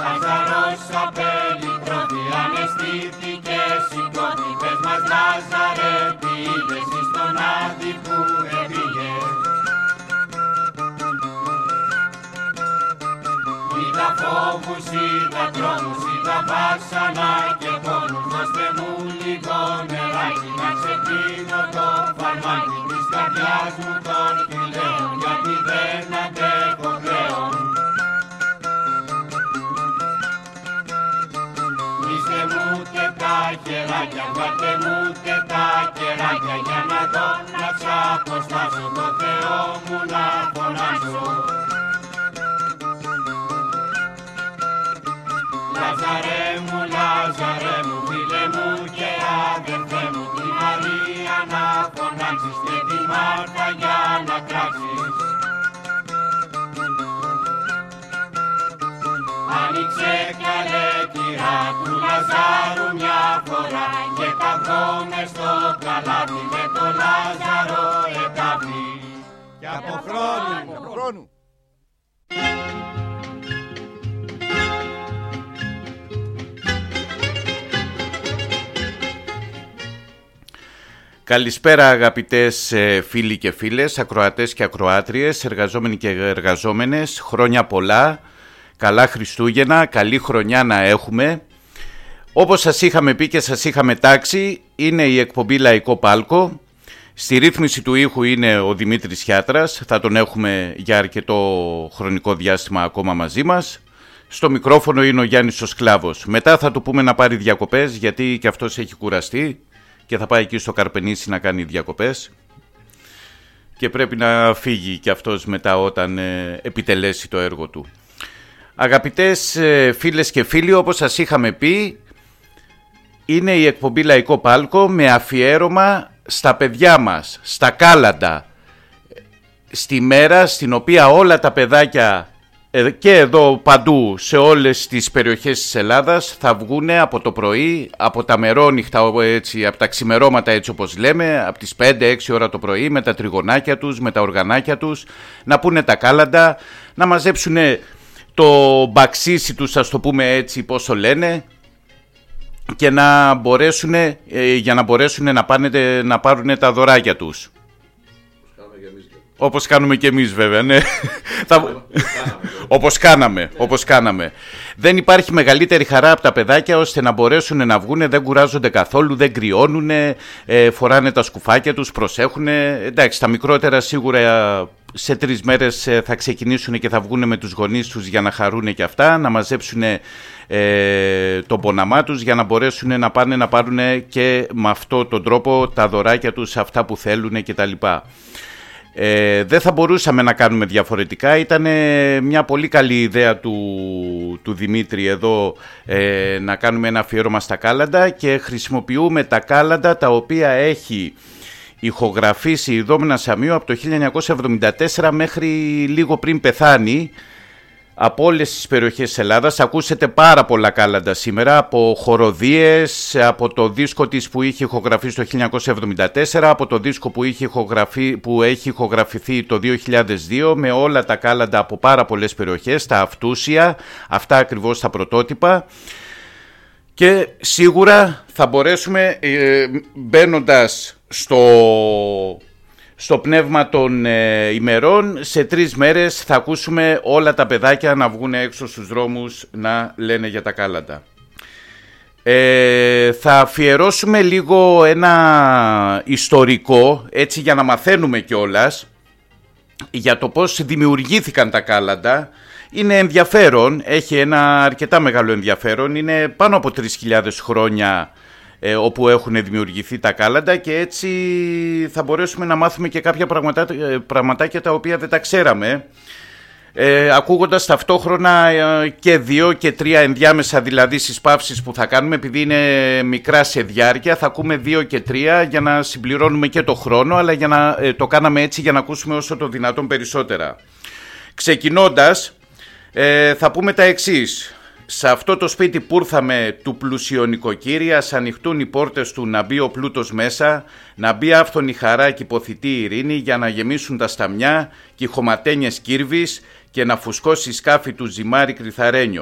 Λάζαρος απελυτρώθη, αναισθήθηκε σηκώθη. Πες μας Λάζαρε, τι είδες στον Άδη που έφυγες? Είδα φόβους, είδα τρόμους, είδα βάσανα και πόνους. Δώστε μου λίγο νεράκι να ξεκλίνω το φαρμάκι της καρδιάς μου των κυλαίων, γιατί δεν αντέχω πλέον. Είστε μου και τα χεράκια, βγάλτε μου και τα κεράκια, για να δω να ξαποστάσω, το Θεό μου να φωνάσω. Λάζαρε μου, φίλε μου και αδερφέ μου, τη Μαρία να φωνάξεις και τη Μάρθα για να κράξεις. Άνοιξε καλέ κυρά του Λαζάρου μια φορά και καυγώ μες στο καλάθι με το Λάζαρο εκάβει. Και από χρόνου. Καλησπέρα αγαπητές φίλοι και φίλες, ακροατές και ακροάτριες, εργαζόμενοι και εργαζόμενες, χρόνια πολλά, καλά Χριστούγεννα, καλή χρονιά να έχουμε. Όπως σας είχαμε πει και σας είχαμε τάξει, είναι η εκπομπή Λαϊκό Πάλκο. Στη ρύθμιση του ήχου είναι ο Δημήτρης Χιάτρας, θα τον έχουμε για αρκετό χρονικό διάστημα ακόμα μαζί μας. Στο μικρόφωνο είναι ο Γιάννης ο Σκλάβος. Μετά θα του πούμε να πάρει διακοπές, γιατί και αυτός έχει κουραστεί και θα πάει εκεί στο Καρπενήσι να κάνει διακοπές και πρέπει να φύγει και αυτός μετά όταν επιτελέσει το έργο του. Αγαπητές φίλες και φίλοι, όπως σας είχαμε πει, είναι η εκπομπή Λαϊκό Πάλκο με αφιέρωμα στα παιδιά μας, στα κάλαντα, στη μέρα στην οποία όλα τα παιδάκια και εδώ παντού σε όλες τις περιοχές της Ελλάδας θα βγούνε από το πρωί, από τα μερόνυχτα, έτσι, από τα ξημερώματα έτσι όπως λέμε, από τις 5-6 ώρα το πρωί με τα τριγωνάκια τους, με τα οργανάκια τους, να πούνε τα κάλαντα, να μαζέψουν το μπαξίσι τους, ας το πούμε έτσι πόσο λένε, και να μπορέσουν, για να μπορέσουν να πάρουν τα δωράκια τους. Όπως κάνουμε και εμείς βέβαια, ναι. Όπως κάναμε. Δεν υπάρχει μεγαλύτερη χαρά από τα παιδάκια ώστε να μπορέσουν να βγούνε, δεν κουράζονται καθόλου, δεν κρυώνουν, φοράνε τα σκουφάκια τους, προσέχουν. Εντάξει, τα μικρότερα σίγουρα σε 3 μέρες θα ξεκινήσουν και θα βγούνε με τους γονείς τους για να χαρούν και αυτά, να μαζέψουν τον ποναμά τους για να μπορέσουν να πάνε να πάρουν και με αυτόν τον τρόπο τα δωράκια τους, αυτά που θέλουν κτλ. Δεν θα μπορούσαμε να κάνουμε διαφορετικά. Ήταν μια πολύ καλή ιδέα του Δημήτρη εδώ να κάνουμε ένα αφιέρωμα στα κάλαντα και χρησιμοποιούμε τα κάλαντα τα οποία έχει ηχογραφήσει η Δόμνα Σαμίου από το 1974 μέχρι λίγο πριν πεθάνει, από όλες τις περιοχές της Ελλάδας. Ακούσετε πάρα πολλά κάλαντα σήμερα, από χοροδίες, από το δίσκο της που είχε ηχογραφήσει το 1974, από το δίσκο που έχει ηχογραφηθεί το 2002, με όλα τα κάλαντα από πάρα πολλές περιοχές, τα αυτούσια, αυτά ακριβώς τα πρωτότυπα. Και σίγουρα θα μπορέσουμε, μπαίνοντας στο πνεύμα των ημερών, σε 3 μέρες θα ακούσουμε όλα τα παιδάκια να βγουν έξω στους δρόμους να λένε για τα κάλαντα. Θα αφιερώσουμε λίγο ένα ιστορικό, έτσι, για να μαθαίνουμε κιόλας για το πώς δημιουργήθηκαν τα κάλαντα. Είναι ενδιαφέρον, έχει ένα αρκετά μεγάλο ενδιαφέρον, είναι πάνω από 3.000 χρόνια όπου έχουν δημιουργηθεί τα κάλαντα και έτσι θα μπορέσουμε να μάθουμε και κάποια πραγματάκια τα οποία δεν τα ξέραμε, ακούγοντας ταυτόχρονα και 2 και 3 ενδιάμεσα, δηλαδή στις παύσεις που θα κάνουμε, επειδή είναι μικρά σε διάρκεια, θα ακούμε 2 και 3 για να συμπληρώνουμε και το χρόνο, αλλά για να το κάναμε έτσι για να ακούσουμε όσο το δυνατόν περισσότερα. Ξεκινώντας, θα πούμε τα εξής. Σε αυτό το σπίτι που ήρθαμε του πλουσιονοικοκύρια, ας ανοιχτούν οι πόρτες του, να μπει ο πλούτος μέσα, να μπει άφθονη χαρά και υποθητή ειρήνη, για να γεμίσουν τα σταμιά και οι χωματένιες κύρβης και να φουσκώσει σκάφη του ζυμάρι κρυθαρένιο.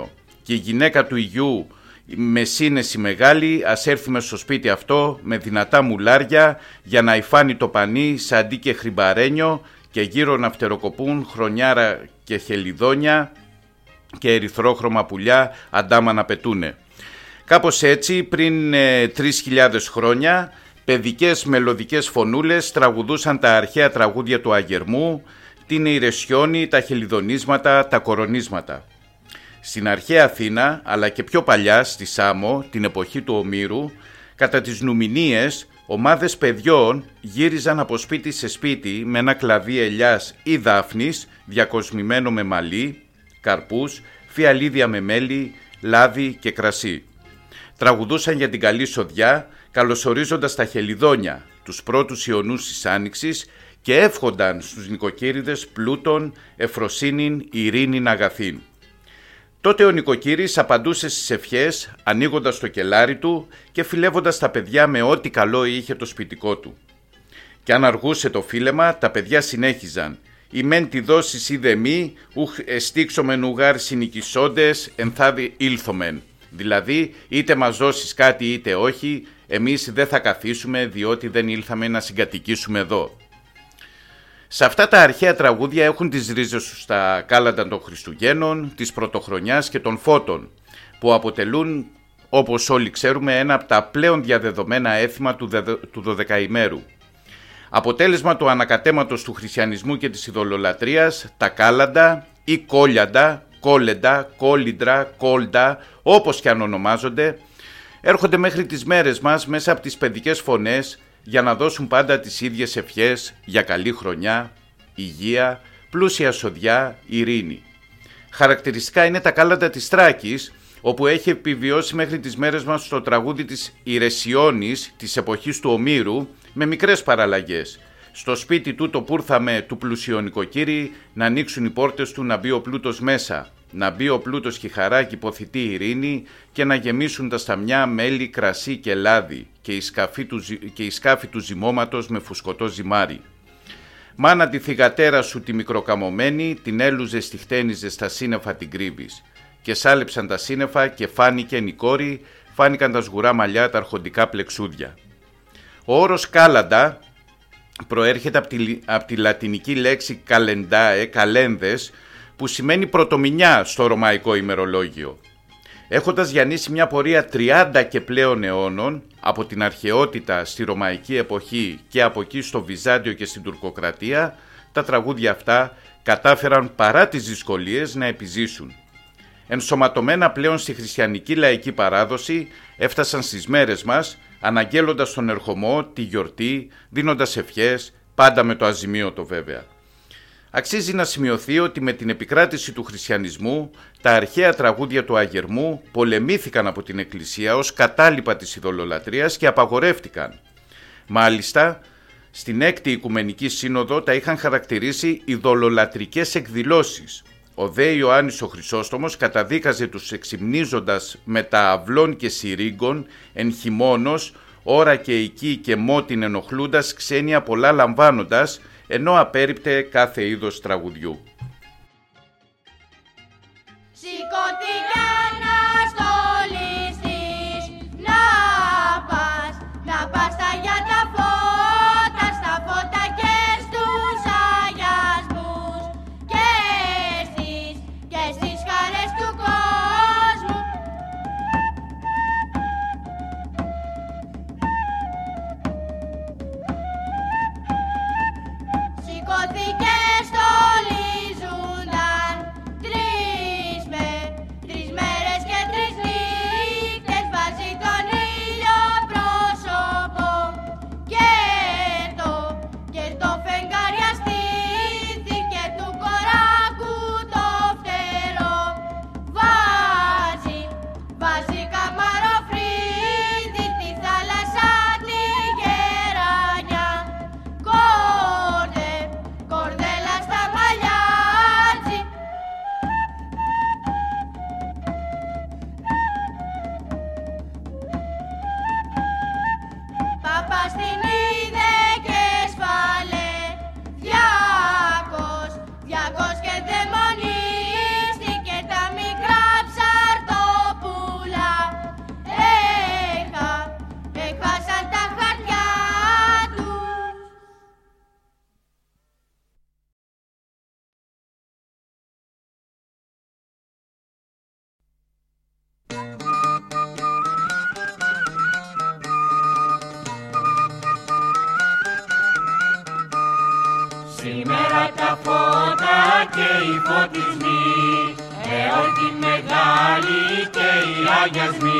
και η γυναίκα του γιου με σύνεση μεγάλη ας έρθει μες στο σπίτι αυτό με δυνατά μουλάρια για να υφάνει το πανί σαντί και χρυμπαρένιο και γύρω να φτεροκοπούν χρονιάρα και χελιδόνια και ερυθρόχρωμα πουλιά αντάμα να πετούνε. Κάπως έτσι πριν 3.000 χρόνια παιδικές μελωδικές φωνούλες τραγουδούσαν τα αρχαία τραγούδια του Αγερμού, την Ηρεσιόνη, τα χελιδονίσματα, τα κορονίσματα. Στην αρχαία Αθήνα, αλλά και πιο παλιά στη Σάμο, την εποχή του Ομήρου, κατά τις Νουμηνίες, ομάδες παιδιών γύριζαν από σπίτι σε σπίτι με ένα κλαδί ελιάς ή δάφνης, διακοσμημένο με μαλλί, καρπούς, φιαλίδια με μέλι, λάδι και κρασί. Τραγουδούσαν για την καλή σοδιά, καλωσορίζοντας τα χελιδόνια, τους πρώτους ιονούς της Άνοιξης και εύχονταν στους νοικοκύριδες πλούτον, εφροσύνην, ειρήνην, αγαθήν. Τότε ο νοικοκύρης απαντούσε στις ευχές, ανοίγοντας το κελάρι του και φιλεύοντας τα παιδιά με ό,τι καλό είχε το σπιτικό του. Και αν αργούσε το φίλεμα, τα παιδιά συνέχιζαν «Η μεν τη δώσεις είδε μη, ουχ εστίξομεν ουγάρ συνοικισόντες, ενθάδει ήλθομεν». Δηλαδή, είτε μας δώσεις κάτι είτε όχι, εμείς δεν θα καθίσουμε διότι δεν ήλθαμε να συγκατοικήσουμε εδώ. Σε αυτά τα αρχαία τραγούδια έχουν τις ρίζες τους στα κάλαντα των Χριστουγέννων, της Πρωτοχρονιάς και των Φώτων, που αποτελούν, όπως όλοι ξέρουμε, ένα από τα πλέον διαδεδομένα έθιμα του Δωδεκαημέρου. Αποτέλεσμα του ανακατέματος του χριστιανισμού και της ειδωλολατρίας, τα κάλαντα ή κόλιαντα, κόλεντα, κόλιντρα, κόλντα, όπως και αν ονομάζονται, έρχονται μέχρι τις μέρες μας μέσα από τις παιδικές φωνές για να δώσουν πάντα τις ίδιες ευχές για καλή χρονιά, υγεία, πλούσια σοδιά, ειρήνη. Χαρακτηριστικά είναι τα κάλαντα της Θράκης, όπου έχει επιβιώσει μέχρι τις μέρες μας το τραγούδι της Ηρεσιόνης της εποχής του Ομήρου με μικρές παραλλαγές. Στο σπίτι του το πούρθαμε του πλουσιονικοκύρη να ανοίξουν οι πόρτες του να μπει ο πλούτος μέσα, να μπει ο πλούτος και η χαρά και υποθητή ειρήνη και να γεμίσουν τα σταμιά μέλι, κρασί και λάδι και η σκάφη του ζυμώματος με φουσκωτό ζυμάρι. Μάνα τη θυγατέρα σου τη μικροκαμωμένη την έλουζε χτένιζε στα σύννεφα την κρύβεις και σάλεψαν τα σύννεφα και φάνηκε η κόρη, φάνηκαν τα σγουρά μαλλιά τα αρχοντικά πλεξούδια. Ο όρος κάλαντα προέρχεται από τη λατινική λέξη καλεντάε, καλένδες, που σημαίνει πρωτομηνιά στο ρωμαϊκό ημερολόγιο. Έχοντας διανύσει μια πορεία 30 και πλέον αιώνων, από την αρχαιότητα στη ρωμαϊκή εποχή και από εκεί στο Βυζάντιο και στην Τουρκοκρατία, τα τραγούδια αυτά κατάφεραν παρά τις δυσκολίες να επιζήσουν. Ενσωματωμένα πλέον στη χριστιανική λαϊκή παράδοση, έφτασαν στις μέρες μας, αναγγέλλοντας τον ερχομό, τη γιορτή, δίνοντας ευχές, πάντα με το αζημίωτο βέβαια. Αξίζει να σημειωθεί ότι με την επικράτηση του χριστιανισμού, τα αρχαία τραγούδια του Αγερμού πολεμήθηκαν από την Εκκλησία ως κατάλοιπα της ειδωλολατρίας και απαγορεύτηκαν. Μάλιστα, στην 6η Οικουμενική Σύνοδο τα είχαν χαρακτηρίσει ειδωλολατρικές εκδηλώσεις. Ο δε Ιωάννης ο Χρυσόστομος καταδίκαζε τους εξυμνίζοντας με τα αυλών και συρίγγων, εν χειμώνος, ώρα και εκεί και μότιν ενοχλούντας, ξένια πολλά λαμβάνοντας, ενώ απέρριπτε κάθε είδος τραγουδιού. Σηκώθηκα να στολιστείς, να πας στα για τα φώτα, στα φώτα και στους αγιασμούς και στις χαρές του κόσμου. Σηκώθηκε στολίζουνταν τρεις με τα φώτα και οι φωτισμοί, εορτή μεγάλη και οι αγιασμοί.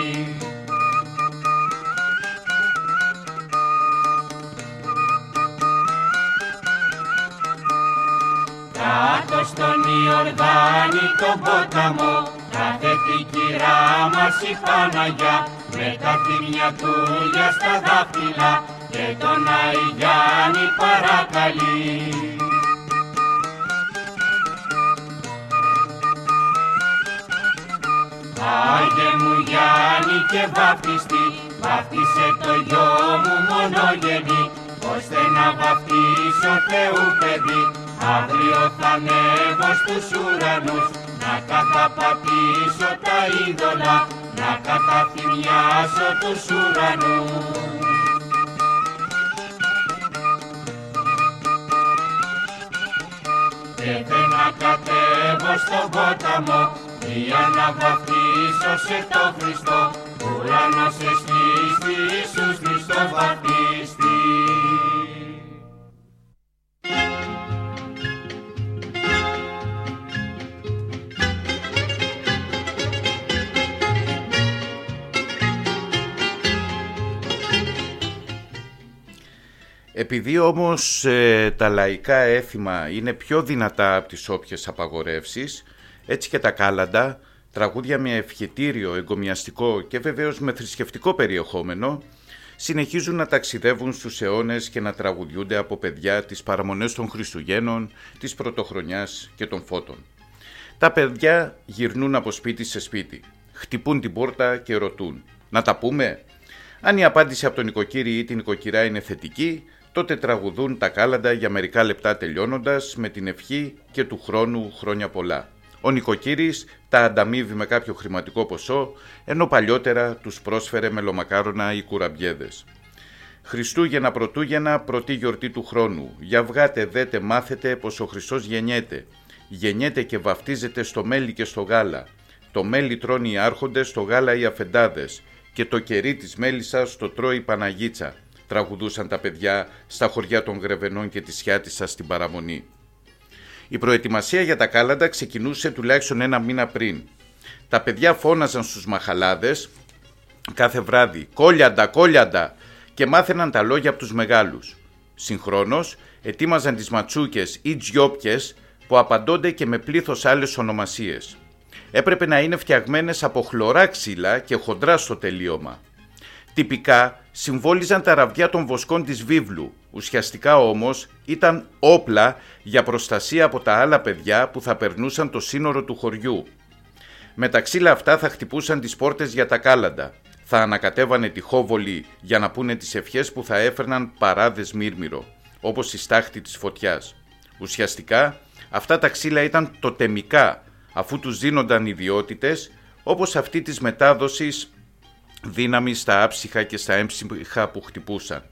Κάτω στον Ιορδάνη τον ποταμό, κάθεται η κυρά μας η Παναγιά, με τα θύμια του για στα δάχτυλα και τον Άη Γιάννη παρακαλεί. Άγιε μου Γιάννη και βαφτιστή, βάφτισε το γιο μου μονογενή, ώστε να βαφτίσω Θεού παιδί. Αύριο θα ανέβω στους ουρανούς, να καταπατήσω τα είδωλα, να καταθυμιάσω τους ουρανούς. Και να κατέβω στον ποταμό, για να βαφτίσω σε το Χριστό, ουρανός εστίστη, Ιησούς Χριστός βαφτίστη. Επειδή όμως τα λαϊκά έθιμα είναι πιο δυνατά από τις όποιες απαγορεύσεις, έτσι και τα κάλαντα, τραγούδια με ευχετήριο, εγκομιαστικό και βεβαίως με θρησκευτικό περιεχόμενο, συνεχίζουν να ταξιδεύουν στους αιώνες και να τραγουδιούνται από παιδιά τις παραμονές των Χριστουγέννων, της Πρωτοχρονιάς και των Φώτων. Τα παιδιά γυρνούν από σπίτι σε σπίτι, χτυπούν την πόρτα και ρωτούν «Να τα πούμε?» Αν η απάντηση από τον νοικοκύρη ή την νοικοκυρά είναι θετική, τότε τραγουδούν τα κάλαντα για μερικά λεπτά τελειώνοντας με την ευχή και του χρόνου χρόνια πολλά. Ο νοικοκύρης τα ανταμείβει με κάποιο χρηματικό ποσό, ενώ παλιότερα τους πρόσφερε μελομακάρονα ή κουραμπιέδες. Χριστούγεννα, Πρωτούγεννα, πρώτη γιορτή του χρόνου. Για βγάτε, δέτε, μάθετε πως ο Χριστός γεννιέται. Γεννιέται και βαφτίζεται στο μέλι και στο γάλα. Το μέλι τρώνε οι άρχοντες, το γάλα οι αφεντάδες. Και το κερί της μέλισσας το τρώει η Παναγίτσα, τραγουδούσαν τα παιδιά στα χωριά των Γρεβενών και της Χιάτισσας στην παραμονή. Η προετοιμασία για τα κάλαντα ξεκινούσε τουλάχιστον ένα μήνα πριν. Τα παιδιά φώναζαν στους μαχαλάδες κάθε βράδυ «Κόλιαντα, κόλιαντα» και μάθαιναν τα λόγια από τους μεγάλους. Συγχρόνως ετοίμαζαν τις ματσούκες ή τζιόπκες που απαντώνται και με πλήθος άλλες ονομασίες. Έπρεπε να είναι φτιαγμένες από χλωρά ξύλα και χοντρά στο τελείωμα. Τυπικά συμβόλιζαν τα ραβδιά των βοσκών της βίβλου, ουσιαστικά όμως ήταν όπλα για προστασία από τα άλλα παιδιά που θα περνούσαν το σύνορο του χωριού. Με τα ξύλα αυτά θα χτυπούσαν τις πόρτες για τα κάλαντα, θα ανακατέβανε τη χόβολη για να πούνε τις ευχές που θα έφερναν παράδες μύρμηρο, όπως η στάχτη της φωτιάς. Ουσιαστικά αυτά τα ξύλα ήταν τοτεμικά, αφού τους δίνονταν ιδιότητες όπως αυτή της μετάδοσης δύναμης στα άψυχα και στα έμψυχα που χτυπούσαν.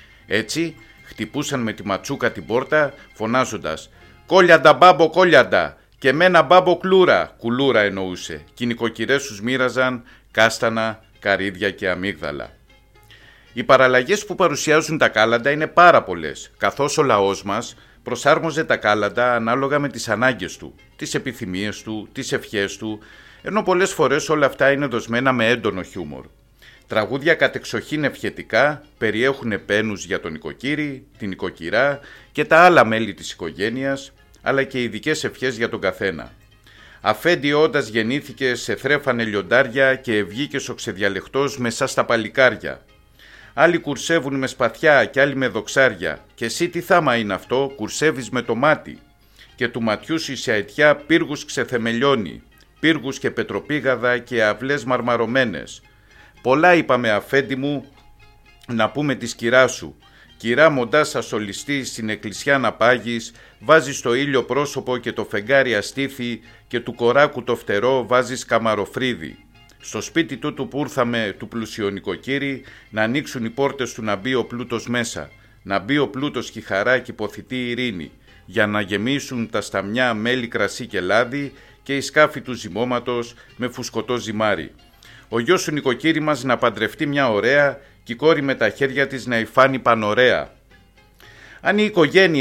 Έτσι χτυπούσαν με τη ματσούκα την πόρτα φωνάζοντας «Κόλιαντα μπάμπο κόλιαντα» και με ένα μπάμπο κλούρα, κουλούρα εννοούσε, και οι νοικοκυρές τους μοίραζαν κάστανα, καρύδια και αμύγδαλα. Οι παραλλαγές που παρουσιάζουν τα κάλαντα είναι πάρα πολλές, καθώς ο λαός μας προσάρμοζε τα κάλαντα ανάλογα με τις ανάγκες του, τις επιθυμίες του, τις ευχές του, ενώ πολλές φορές όλα αυτά είναι δοσμένα με έντονο χιούμορ. Τραγούδια κατεξοχήν ευχετικά περιέχουν επένους για τον νοικοκύρη, την νοικοκυρά και τα άλλα μέλη της οικογένειας, αλλά και ειδικές ευχές για τον καθένα. Αφέντη όντας γεννήθηκε σε θρέφανε λιοντάρια και ευγήκες ο ξεδιαλεχτός μεσά στα παλικάρια. Άλλοι κουρσεύουν με σπαθιά και άλλοι με δοξάρια. Και εσύ τι θάμα είναι αυτό, κουρσεύεις με το μάτι. Και του ματιού σου σε αιτιά πύργους ξεθεμελιώνει, πύργους και πετροπήγαδα και αυλές μαρμαρωμένες. Πολλά είπαμε αφέντη μου να πούμε της κυρά σου. Κυρά μοντάς ασολιστή στην εκκλησιά να πάγεις, βάζεις το ήλιο πρόσωπο και το φεγγάρι αστήθη και του κοράκου το φτερό βάζεις καμαροφρίδι. Στο σπίτι τούτου που ήρθαμε του πλουσιονικοκύρη να ανοίξουν οι πόρτες του να μπει ο πλούτος μέσα, να μπει ο πλούτος και η χαρά και υποθητή ειρήνη, για να γεμίσουν τα σταμιά μέλι, κρασί και λάδι και οι σκάφη του ζυμώματος με φουσκωτό ζυμάρι. Ο γιος σου νοικοκύρη μας να παντρευτεί μια ωραία και η κόρη με τα χέρια της να υφάνει πανωρέα. Αν η οικογένεια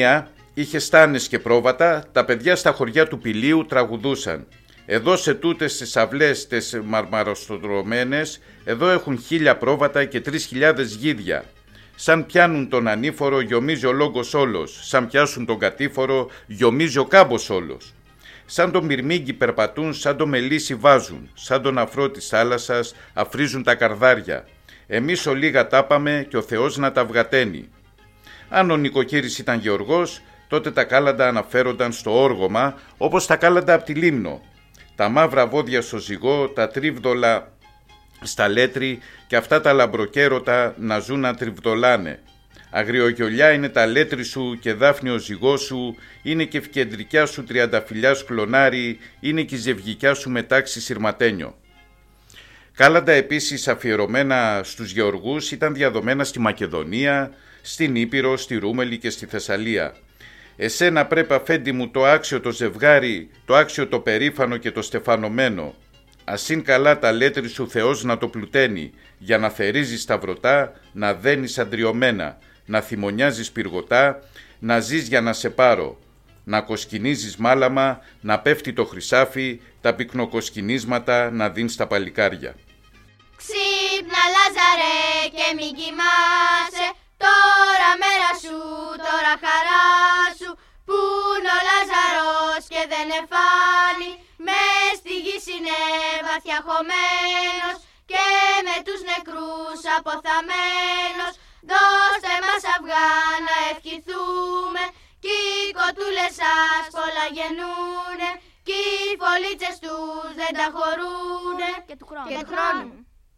είχε στάνες και πρόβατα, τα παιδιά στα χωριά του Πηλίου τραγουδούσαν. Εδώ σε τούτες τις αυλές τις μαρμαροστρωμένες, εδώ έχουν 1000 πρόβατα και 3000 γίδια. Σαν πιάνουν τον ανήφορο, γιομίζει ο λόγος όλος. Σαν πιάσουν τον κατήφορο, γιομίζει ο κάμπος όλος. Σαν το μυρμήγκι περπατούν, σαν το μελίσι βάζουν. Σαν τον αφρό της θάλασσας, αφρίζουν τα καρδάρια. Εμείς ολίγα τάπαμε και ο Θεός να τα βγαταίνει. Αν ο νοικοκύρης ήταν γεωργός, τότε τα κάλαντα αναφέρονταν στο όργωμα, όπως τα κάλαντα από τη Λίμνο. Τα μαύρα βόδια στο ζυγό, τα τρίβδολα στα λέτρι και αυτά τα λαμπροκέρωτα να ζουν να τριβδολάνε. Αγριογιολιά είναι τα λέτρι σου και δάφνη ο ζυγός σου, είναι και ευκεντρικιά σου τριανταφυλιάς κλονάρι, είναι και η ζευγικιά σου μετάξι σειρματένιο. Κάλαντα επίσης αφιερωμένα στους γεωργούς ήταν διαδομένα στη Μακεδονία, στην Ήπειρο, στη Ρούμελη και στη Θεσσαλία. Εσένα πρέπει αφέντη μου το άξιο το ζευγάρι, το άξιο το περήφανο και το στεφανωμένο. Ας είναι καλά τα λέτρι σου Θεός να το πλουταίνει, για να θερίζεις τα βρωτά, να δένεις αντριωμένα, να θυμονιάζεις πυργωτά, να ζεις για να σε πάρω, να κοσκινίζεις μάλαμα, να πέφτει το χρυσάφι, τα πυκνοκοσκινίσματα να δίνεις στα παλικάρια. Ξύπνα Λάζαρε και μην κοιμάσαι, τώρα μέρα σου, τώρα χαρά σου, που είναι ο Λάζαρος και δεν εφάνει, μες στη γη είναι βαθιά χωμένος και με τους νεκρούς αποθαμένος. Δώστε μας αυγά να ευχηθούμε, κι οι κοτούλες σας πολλά γεννούνε, κι οι φωλίτσες τους δεν τα χωρούνε και του χρόνου.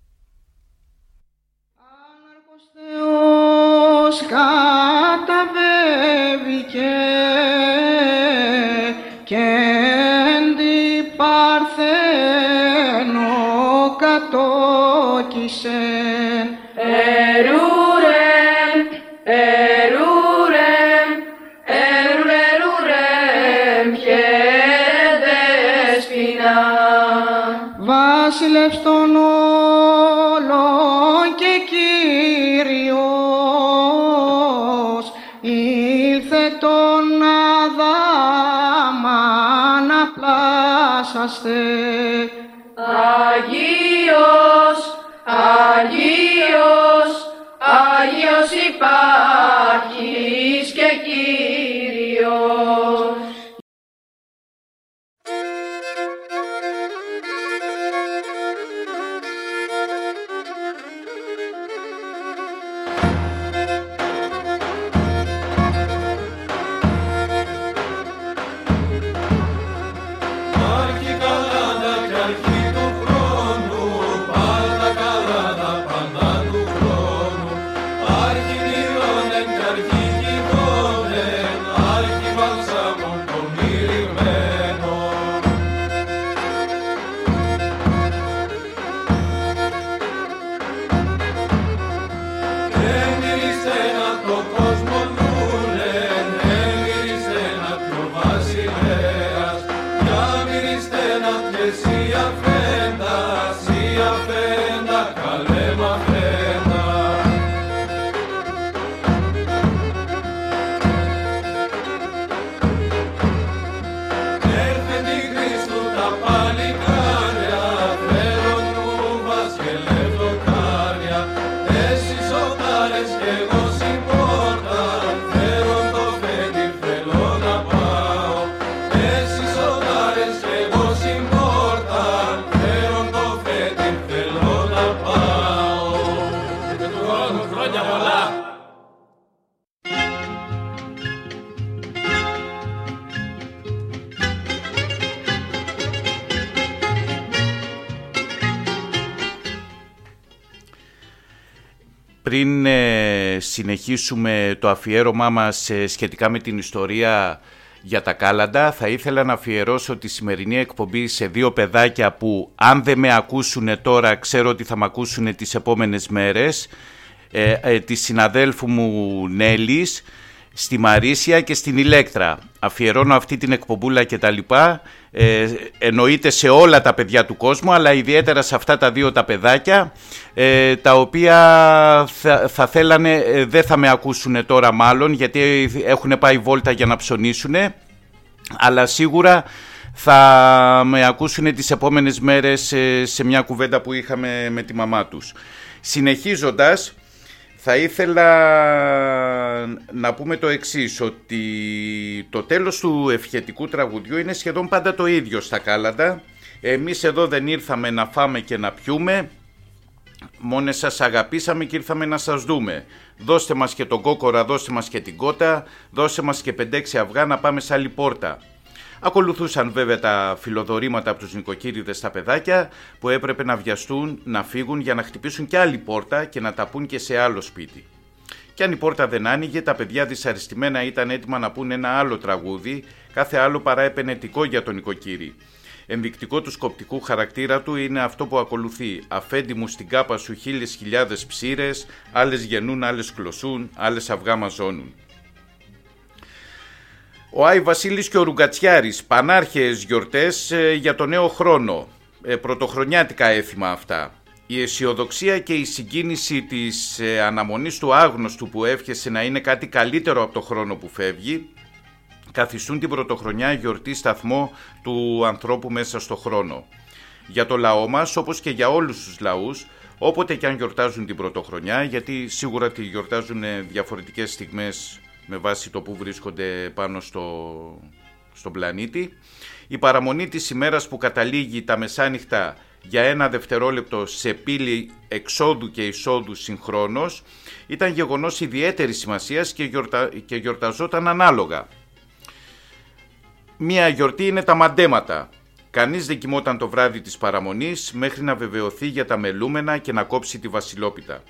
Άναρχος Θεός καταβέβηκε και εν τη Παρθένο κατόκισεν. Ερουρεμ, ερουρεμ, ερουρεμ, χαίρε δέσποινα. Βασιλεύς των όλων και Κύριος, ήλθε τον Αδάμα να πλάσαστε. Αγίος, Αγίος, Άγιος υπάρχεις και Κύριος. Πριν συνεχίσουμε το αφιέρωμά μας σχετικά με την ιστορία για τα κάλαντα, θα ήθελα να αφιερώσω τη σημερινή εκπομπή σε δύο παιδάκια που αν δεν με ακούσουν τώρα, ξέρω ότι θα με ακούσουν τις επόμενες μέρες, τη συναδέλφου μου Νέλης στη Μαρίσια και στην Ηλέκτρα. Αφιερώνω αυτή την εκπομπούλα και τα λοιπά, εννοείται σε όλα τα παιδιά του κόσμου, αλλά ιδιαίτερα σε αυτά τα δύο τα παιδάκια, τα οποία θα θέλανε, δεν θα με ακούσουν τώρα μάλλον, γιατί έχουν πάει βόλτα για να ψωνίσουν, αλλά σίγουρα θα με ακούσουν τις επόμενες μέρες σε μια κουβέντα που είχαμε με τη μαμά τους. Συνεχίζοντας, θα ήθελα να πούμε το εξής, ότι το τέλος του ευχετικού τραγουδιού είναι σχεδόν πάντα το ίδιο στα Κάλαντα. Εμείς εδώ δεν ήρθαμε να φάμε και να πιούμε, μόνοι σας αγαπήσαμε και ήρθαμε να σας δούμε. Δώστε μας και τον κόκορα, δώστε μας και την κότα, δώστε μας και 5-6 αυγά να πάμε σε άλλη πόρτα. Ακολουθούσαν βέβαια τα φιλοδορήματα από τους νοικοκύριδες στα παιδάκια, που έπρεπε να βιαστούν, να φύγουν για να χτυπήσουν και άλλη πόρτα και να τα πούν και σε άλλο σπίτι. Και αν η πόρτα δεν άνοιγε, τα παιδιά δυσαρεστημένα ήταν έτοιμα να πούν ένα άλλο τραγούδι, κάθε άλλο παρά επενετικό για τον νοικοκύρη. Ενδεικτικό του σκοπτικού χαρακτήρα του είναι αυτό που ακολουθεί. «Αφέντη μου στην κάπα σου 1.000 ψήρες, άλλες γεννούν, άλλες κλωσούν, άλλες αυγά μαζώνουν». Ο Άι Βασίλης και ο Ρουγατσιάρης, πανάρχαιες γιορτές για το νέο χρόνο, πρωτοχρονιάτικα έθιμα αυτά. Η αισιοδοξία και η συγκίνηση της αναμονής του άγνωστου που εύχεσαι να είναι κάτι καλύτερο από το χρόνο που φεύγει, καθιστούν την πρωτοχρονιά γιορτή σταθμό του ανθρώπου μέσα στο χρόνο. Για το λαό μας, όπως και για όλους τους λαούς, όποτε και αν γιορτάζουν την πρωτοχρονιά, γιατί σίγουρα τη γιορτάζουν διαφορετικές στιγμές με βάση το που βρίσκονται πάνω στον πλανήτη, η παραμονή της ημέρας που καταλήγει τα μεσάνυχτα για 1 δευτερόλεπτο σε πύλη εξόδου και εισόδου συγχρόνως ήταν γεγονός ιδιαίτερης σημασίας και γιορταζόταν ανάλογα. Μία γιορτή είναι τα μαντέματα. Κανείς δεν κοιμόταν το βράδυ της παραμονής μέχρι να βεβαιωθεί για τα μελούμενα και να κόψει τη βασιλόπιτα.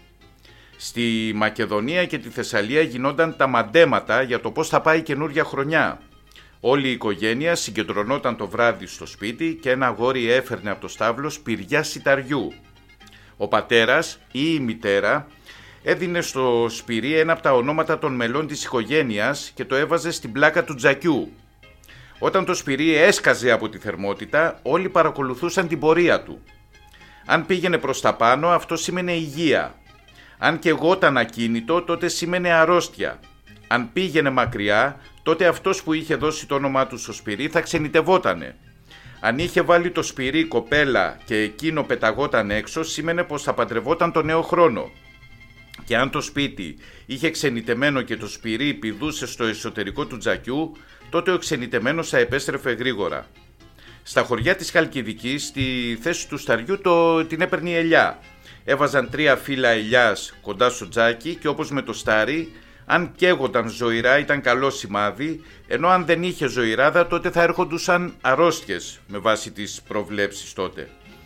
Στη Μακεδονία και τη Θεσσαλία γινόταν τα μαντέματα για το πώς θα πάει η καινούρια χρονιά. Όλη η οικογένεια συγκεντρωνόταν το βράδυ στο σπίτι και ένα αγόρι έφερνε από το στάβλο σπηριά σιταριού. Ο πατέρας ή η μητέρα έδινε στο σπηρί ένα από τα ονόματα των μελών της οικογένειας και το έβαζε στην πλάκα του τζακιού. Όταν το σπηρί έσκαζε από τη θερμότητα, όλοι παρακολουθούσαν την πορεία του. Αν πήγαινε προς τα πάνω, αυτό σήμαινε υγεία. Αν καιγόταν ακίνητο, τότε σήμαινε αρρώστια. Αν πήγαινε μακριά, τότε αυτός που είχε δώσει το όνομά του στο σπηρί θα ξενιτευότανε. Αν είχε βάλει το σπηρί κοπέλα και εκείνο πεταγόταν έξω, σήμαινε πως θα παντρευόταν το νέο χρόνο. Και αν το σπίτι είχε ξενιτεμένο και το σπηρί πηδούσε στο εσωτερικό του τζακιού, τότε ο ξενιτεμένος θα επέστρεφε γρήγορα. Στα χωριά της Χαλκιδικής, στη θέση του σταριού την έπαιρνε η ελιά. Έβαζαν 3 φύλλα ελιάς κοντά στο τζάκι και όπως με το στάρι, αν καίγονταν ζωηρά ήταν καλό σημάδι, ενώ αν δεν είχε ζωηράδα τότε θα έρχοντουσαν αρρώστιες με βάση τις προβλέψεις τότε.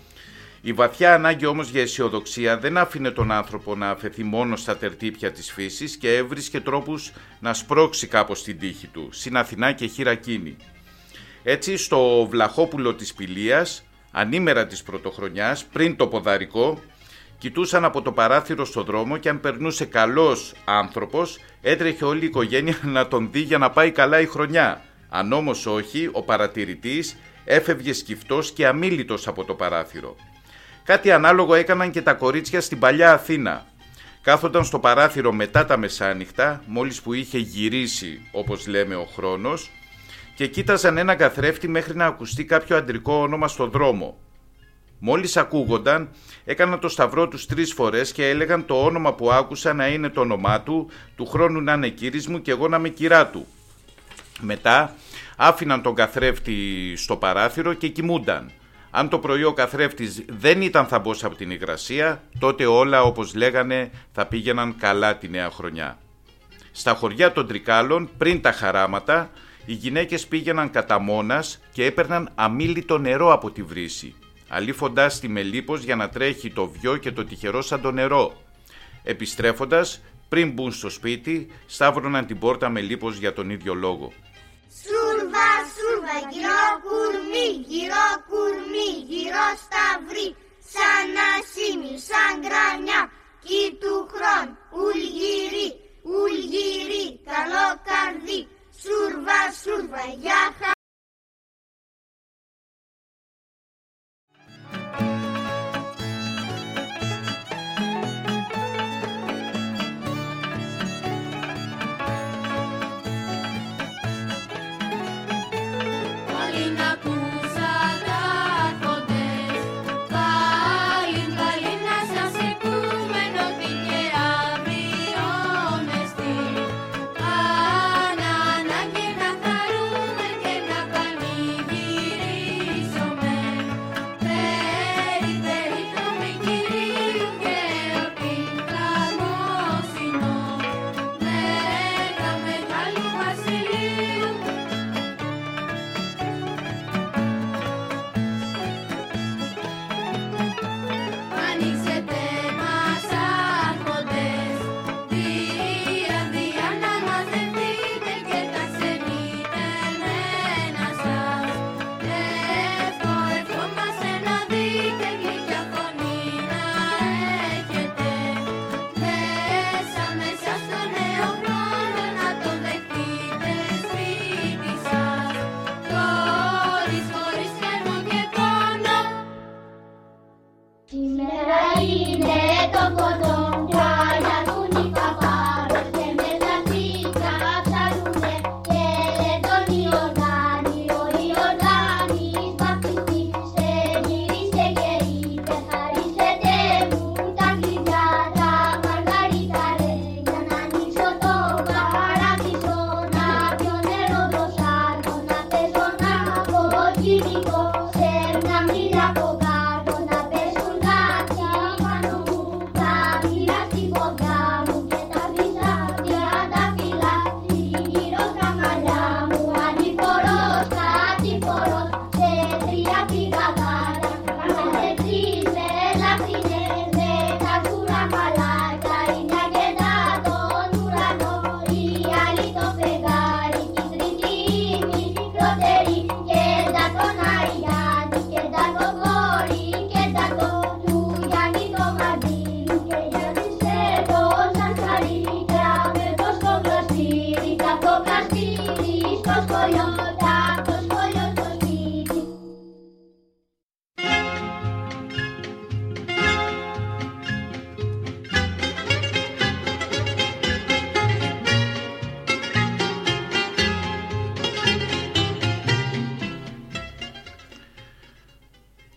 Η βαθιά ανάγκη όμως για αισιοδοξία δεν άφηνε τον άνθρωπο να αφαιθεί μόνο στα τερτύπια της φύσης και έβρισκε τρόπους να σπρώξει κάπως την τύχη του, συν Αθηνά και Χειρακίνη. Έτσι στο Βλαχόπουλο της Πηλίας, ανήμερα της πρωτοχρονιάς, πριν το ποδαρικό, κοιτούσαν από το παράθυρο στο δρόμο και αν περνούσε καλός άνθρωπος, έτρεχε όλη η οικογένεια να τον δει για να πάει καλά η χρονιά. Αν όμως όχι, ο παρατηρητής έφευγε σκυφτός και αμίλητος από το παράθυρο. Κάτι ανάλογο έκαναν και τα κορίτσια στην παλιά Αθήνα. Κάθονταν στο παράθυρο μετά τα μεσάνυχτα, μόλις που είχε γυρίσει, όπως λέμε, ο χρόνος, και κοίταζαν έναν καθρέφτη μέχρι να ακουστεί κάποιο αντρικό όνομα στο δρόμο. Μόλις ακούγονταν, έκαναν το σταυρό τους 3 φορές και έλεγαν το όνομα που άκουσα να είναι το όνομά του χρόνου να είναι κύρις μου και εγώ να είμαι κυρά του. Μετά άφηναν τον καθρέφτη στο παράθυρο και κοιμούνταν. Αν το πρωί ο καθρέφτης δεν ήταν θα μπος από την υγρασία, τότε όλα όπως λέγανε θα πήγαιναν καλά τη νέα χρονιά. Στα χωριά των Τρικάλων, πριν τα χαράματα, οι γυναίκες πήγαιναν κατά μόνας και έπαιρναν αμίλητο νερό από τη βρύση, αλήφοντας τη με λίπος για να τρέχει το βιό και το τυχερό σαν το νερό. Επιστρέφοντας, πριν μπουν στο σπίτι, σταύρωναν την πόρτα με λίπος για τον ίδιο λόγο. Σούρβα, σούρβα, γυρό κουρμί, γυρό κουρμί, γυρό σταυρί, σαν ασήμι, σαν γρανιά, κι του χρόνου, ουλγυρί, ουλγυρί, καλό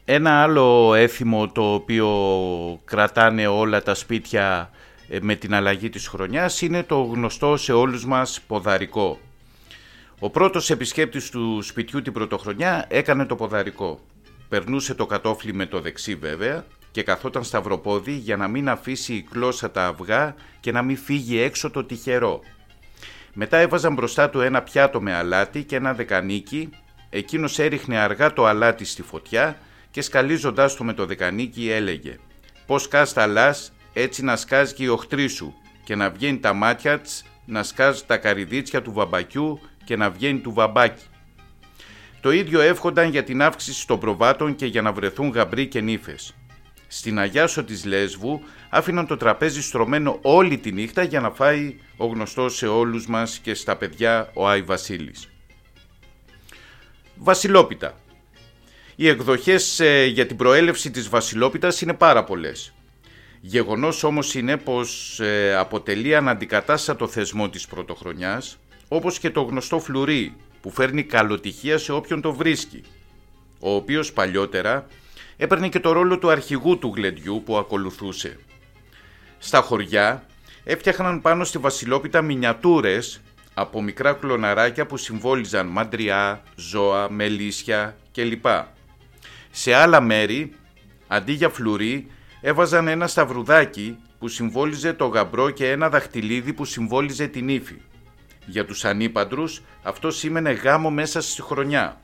Ένα άλλο έθιμο το οποίο κρατάνε όλα τα σπίτια με την αλλαγή της χρονιάς είναι το γνωστό σε όλους μας ποδαρικό. Ο πρώτος επισκέπτης του σπιτιού την πρωτοχρονιά έκανε το ποδαρικό. Περνούσε το κατόφλι με το δεξί βέβαια και καθόταν σταυροπόδι για να μην αφήσει η κλώσσα τα αυγά και να μην φύγει έξω το τυχερό. Μετά έβαζαν μπροστά του ένα πιάτο με αλάτι και ένα δεκανίκι, εκείνος έριχνε αργά το αλάτι στη φωτιά και σκαλίζοντάς το με το δεκανίκι έλεγε «Πώς σκάς τα λάς, έτσι να σκάζει και η οχτρή σου και να βγαίνει τα μάτια της, να σκάζει τα καρυδίτσια του βαμπακιού και να βγαίνει του βαμπάκι». Το ίδιο εύχονταν για την αύξηση των προβάτων και για να βρεθούν γαμπροί και νύφες. Στην Αγιάσο της Λέσβου άφηναν το τραπέζι στρωμένο όλη τη νύχτα για να φάει ο γνωστός σε όλους μας και στα παιδιά ο Άι Βασίλης. Βασιλόπιτα. Οι εκδοχές για την προέλευση της βασιλόπιτας είναι πάρα πολλές. Γεγονός όμως είναι πως αποτελεί αναντικατάστατο θεσμό της πρωτοχρονιάς, όπως και το γνωστό φλουρί που φέρνει καλοτυχία σε όποιον το βρίσκει, ο οποίος παλιότερα έπαιρνε και το ρόλο του αρχηγού του γλεντιού που ακολουθούσε. Στα χωριά έφτιαχναν πάνω στη βασιλόπιτα μινιατούρες από μικρά κλωναράκια που συμβόλιζαν μαντριά, ζώα, μελίσια κλπ. Σε άλλα μέρη, αντί για φλουρί, έβαζαν ένα σταυρουδάκι που συμβόλιζε το γαμπρό και ένα δαχτυλίδι που συμβόλιζε την ύφη. Για τους ανήπαντρους αυτό σήμαινε γάμο μέσα στη χρονιά.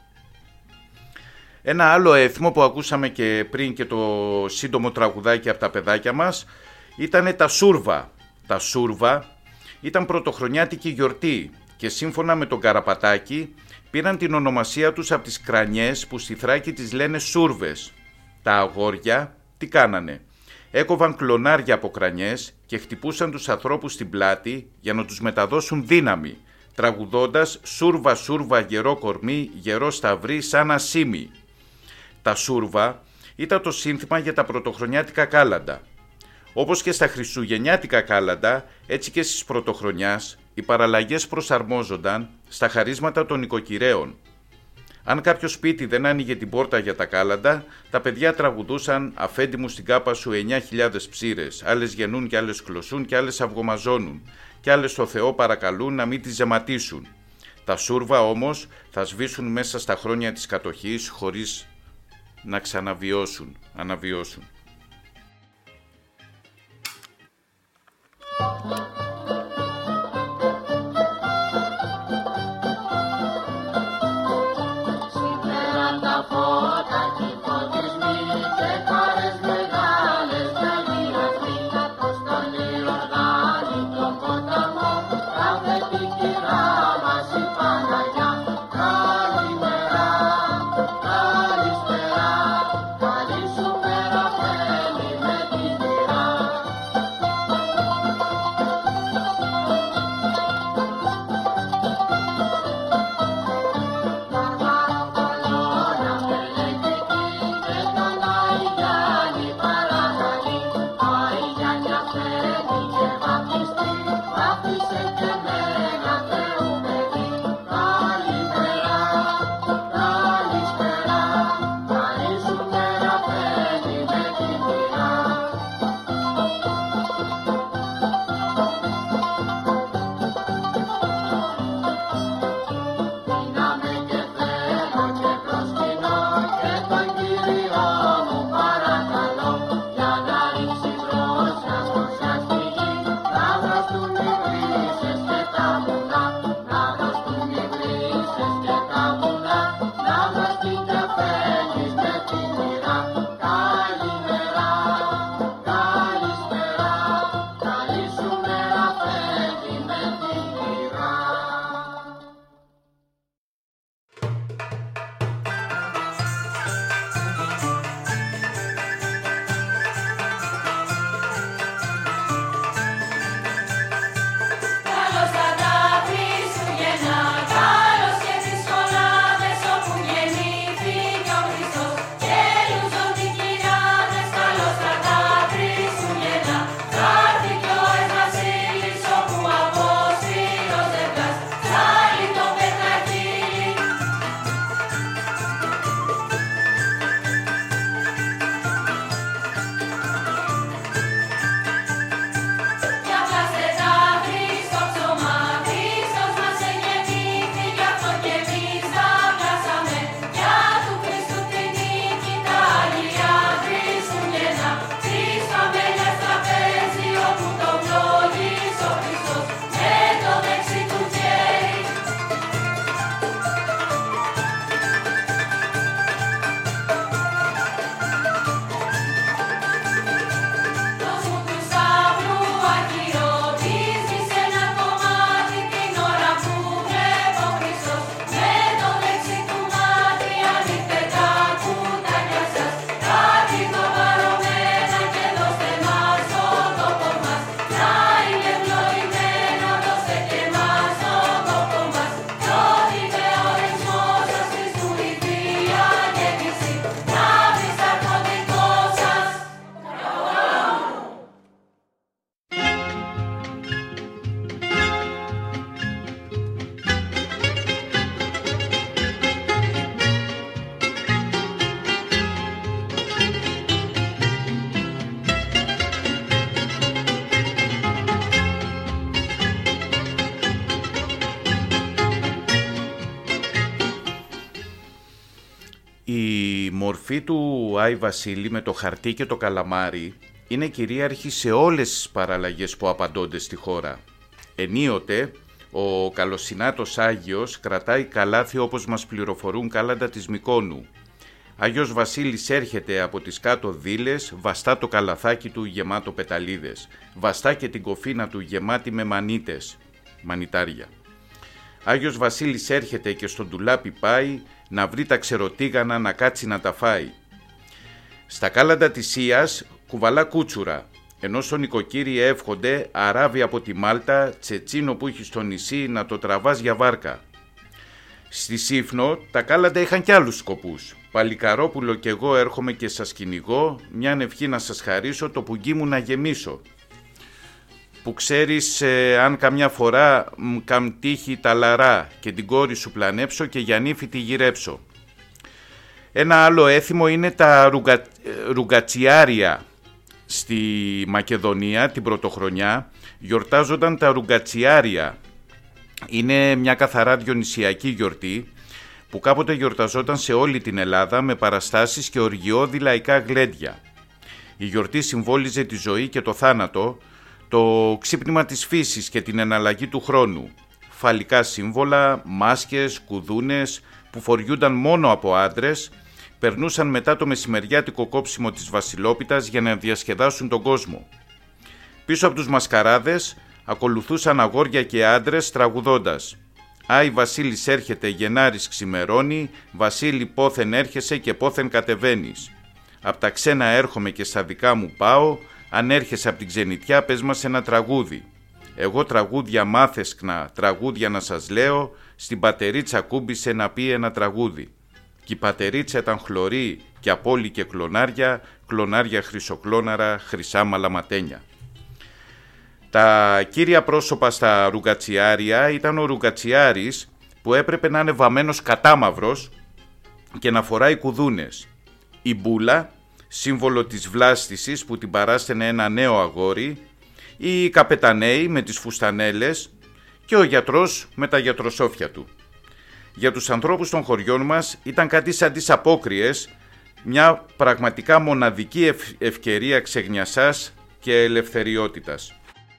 Ένα άλλο έθιμο που ακούσαμε και πριν και το σύντομο τραγουδάκι από τα παιδάκια μας ήταν τα σούρβα. Τα σούρβα ήταν πρωτοχρονιάτικη γιορτή και σύμφωνα με τον Καραπατάκη πήραν την ονομασία τους από τις κρανιές που στη Θράκη τις λένε σούρβες. Τα αγόρια τι κάνανε? Έκοβαν κλονάρια από κρανιές και χτυπούσαν τους ανθρώπους στην πλάτη για να τους μεταδώσουν δύναμη, τραγουδώντας «Σούρβα, σούρβα, γερό κορμί, γερό σταυρί, σαν ασίμι». Τα σούρβα ήταν το σύνθημα για τα πρωτοχρονιάτικα κάλαντα. Όπως και στα χριστουγεννιάτικα κάλαντα, έτσι και στις πρωτοχρονιάς, οι παραλλαγές προσαρμόζονταν στα χαρίσματα των νοικοκυρέων. Αν κάποιο σπίτι δεν άνοιγε την πόρτα για τα κάλαντα, τα παιδιά τραγουδούσαν «Αφέντη μου στην κάπα σου 9.000 ψήρες, άλλες γεννούν και άλλες κλωσούν και άλλες αυγομαζώνουν και άλλες το Θεό παρακαλούν να μην τις ζεματίσουν». Τα σούρβα όμως θα σβήσουν μέσα στα χρόνια της κατοχής χωρίς να αναβιώσουν. Η μορφή του Άι Βασίλη με το χαρτί και το καλαμάρι είναι κυρίαρχη σε όλες τις παραλλαγές που απαντώνται στη χώρα. Ενίοτε, ο καλοσυνάτος Άγιος κρατάει καλάθι όπως μας πληροφορούν κάλαντα της Μυκόνου. Άγιος Βασίλης έρχεται από τις κάτω δήλες, βαστά το καλαθάκι του γεμάτο πεταλίδες, βαστά και την κοφίνα του γεμάτη με μανίτες, μανιτάρια. Άγιος Βασίλης έρχεται και στον ντουλάπι πάει να βρει τα ξεροτίγανα να κάτσει να τα φάει. Στα κάλαντα της Ίας κουβαλά κούτσουρα, ενώ στον νοικοκύρι εύχονται αράβι από τη Μάλτα, τσετσίνο που έχει στο νησί να το τραβάς για βάρκα. Στη Σύφνο τα κάλαντα είχαν κι άλλους σκοπούς. Παλικαρόπουλο κι εγώ έρχομαι και σας κυνηγώ, μιαν ευχή να σας χαρίσω το πουγγί μου να γεμίσω. Που ξέρεις αν καμιά φορά καμ τύχει τα λαρά και την κόρη σου πλανέψω και για νύφη τη γυρέψω. Ένα άλλο έθιμο είναι τα ρουγατσιάρια. Στη Μακεδονία την πρωτοχρονιά γιορτάζονταν τα ρουγατσιάρια. Είναι μια καθαρά διονυσιακή γιορτή που κάποτε γιορταζόταν σε όλη την Ελλάδα με παραστάσεις και οργιώδη λαϊκά γλέντια. Η γιορτή συμβόλιζε τη ζωή και το θάνατο, το ξύπνημα της φύσης και την εναλλαγή του χρόνου. Φαλικά σύμβολα, μάσκες, κουδούνες που φοριούνταν μόνο από άντρες περνούσαν μετά το μεσημεριάτικο κόψιμο της Βασιλόπιτας για να διασκεδάσουν τον κόσμο. Πίσω από τους μασκαράδες ακολουθούσαν αγόρια και άντρες τραγουδώντας «Άι Βασίλης έρχεται, Γενάρης ξημερώνει, Βασίλη πόθεν έρχεσαι και πόθεν κατεβαίνεις. Απ' τα ξένα έρχομαι και στα δικά μου πάω, αν έρχεσαι απ' την ξενιτιά πες μας ένα τραγούδι. Εγώ τραγούδια μάθεσκνα, τραγούδια να σας λέω, στην πατερίτσα κούμπησε να πει ένα τραγούδι. Κι η πατερίτσα ήταν χλωρή και απόλυ και κλονάρια, κλονάρια χρυσοκλώναρα, χρυσά μαλαματένια». Τα κύρια πρόσωπα στα ρουγατσιάρια ήταν ο ρουγατσιάρης που έπρεπε να είναι βαμμένος κατάμαυρος και να φοράει κουδούνες. Η μπούλα, σύμβολο της βλάστησης που την παράσταινε ένα νέο αγόρι, οι καπεταναίοι με τις φουστανέλες και ο γιατρός με τα γιατροσόφια του. Για τους ανθρώπους των χωριών μας ήταν κάτι σαν τις απόκριες, μια πραγματικά μοναδική ευκαιρία ξεγνιασάς και ελευθεριότητας.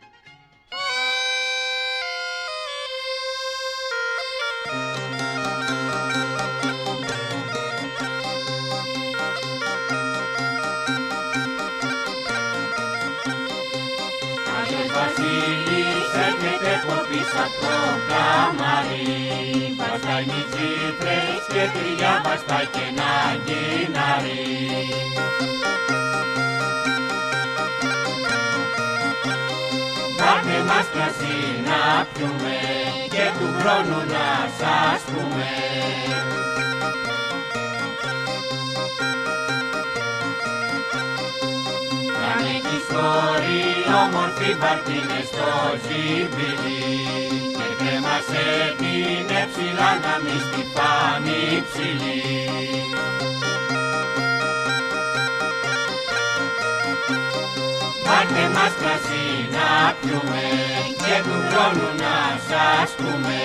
Βαστάει τσίπρες και τριά βαστάει και ένα γκινάρι. Πάρτε μας κρασί να πιούμε και του χρόνου να σας πούμε. Κάνε κι σκόρη όμορφη βαρτίνες στο ζιμπηλί. Κρέμασε την έψιλα να μη στη φάνη ψηλή. Πάρτε μας κρασί να πιούμε και του χρόνου να σας πούμε.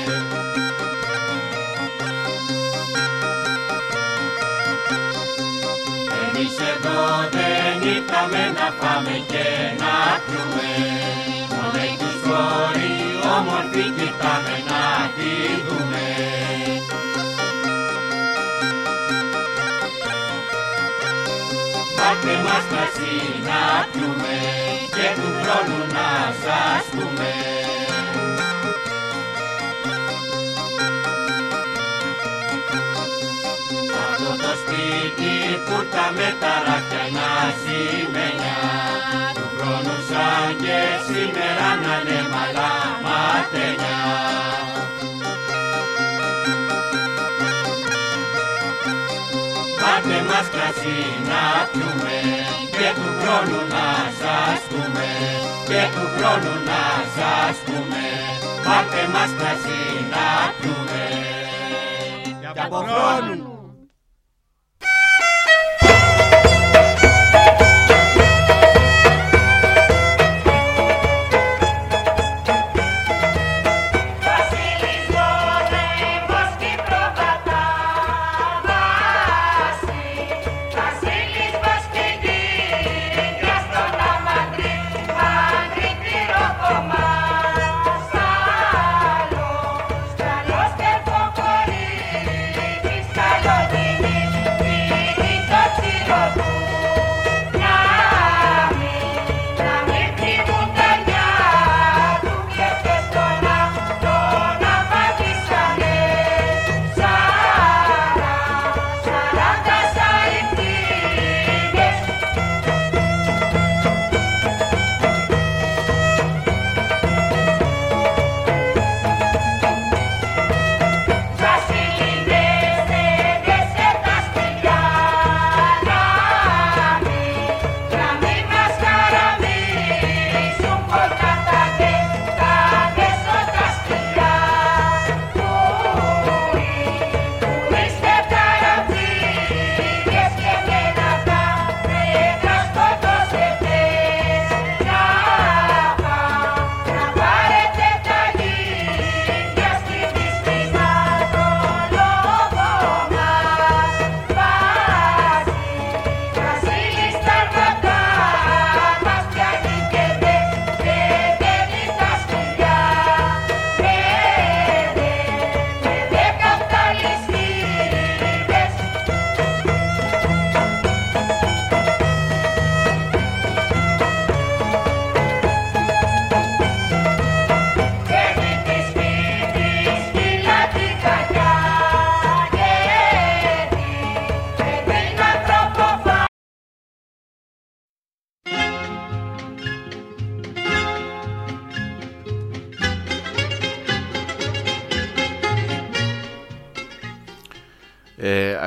Εμείς εδώ δεν ήρθαμε να φάμε και να πιούμε. Μόνο τους χώροι όμορφη κοιτάμε να τη δούμε. Πάρτε μας κρασί να πιούμε και του χρόνου να σας πούμε. Σ' αυτό το σπίτι που τα με τα ράφια ένα σημαίνια, του χρόνου σαν και σήμερα να είναι μαλαματένια. Πάρτε μας κρασί να πιούμε και του χρόνου να σας πούμε. Και του χρόνου να σας πούμε. Πάρτε μας κρασί να πιούμε και από χρόνου.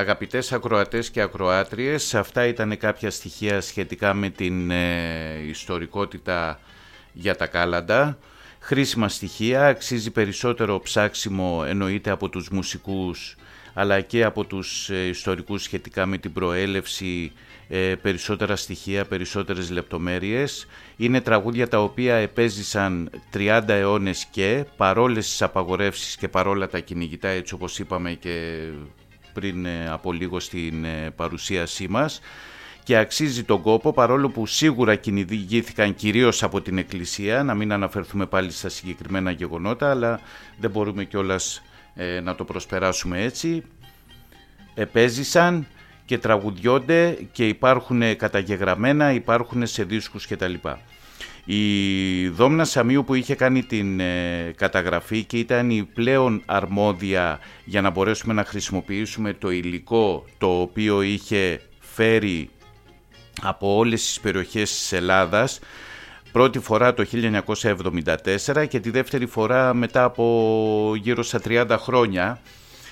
Αγαπητές ακροατές και ακροάτριες, αυτά ήταν κάποια στοιχεία σχετικά με την ιστορικότητα για τα κάλαντα. Χρήσιμα στοιχεία, αξίζει περισσότερο ψάξιμο εννοείται από τους μουσικούς αλλά και από τους ιστορικούς σχετικά με την προέλευση, περισσότερα στοιχεία, περισσότερες λεπτομέρειες. Είναι τραγούδια τα οποία επέζησαν 30 αιώνες και παρόλες τις απαγορεύσεις και παρόλα τα κυνηγητά, έτσι όπως είπαμε και πριν από λίγο στην παρουσίασή μας, και αξίζει τον κόπο, παρόλο που σίγουρα κυνηγήθηκαν κυρίως από την Εκκλησία, να μην αναφερθούμε πάλι στα συγκεκριμένα γεγονότα, αλλά δεν μπορούμε κιόλας να το προσπεράσουμε έτσι. Επέζησαν και τραγουδιώνται και υπάρχουν καταγεγραμμένα, υπάρχουν σε δίσκους κτλ. Η Δόμνα Σαμίου που είχε κάνει την καταγραφή και ήταν η πλέον αρμόδια για να μπορέσουμε να χρησιμοποιήσουμε το υλικό το οποίο είχε φέρει από όλες τις περιοχές της Ελλάδας, πρώτη φορά το 1974 και τη δεύτερη φορά μετά από γύρω στα 30 χρόνια.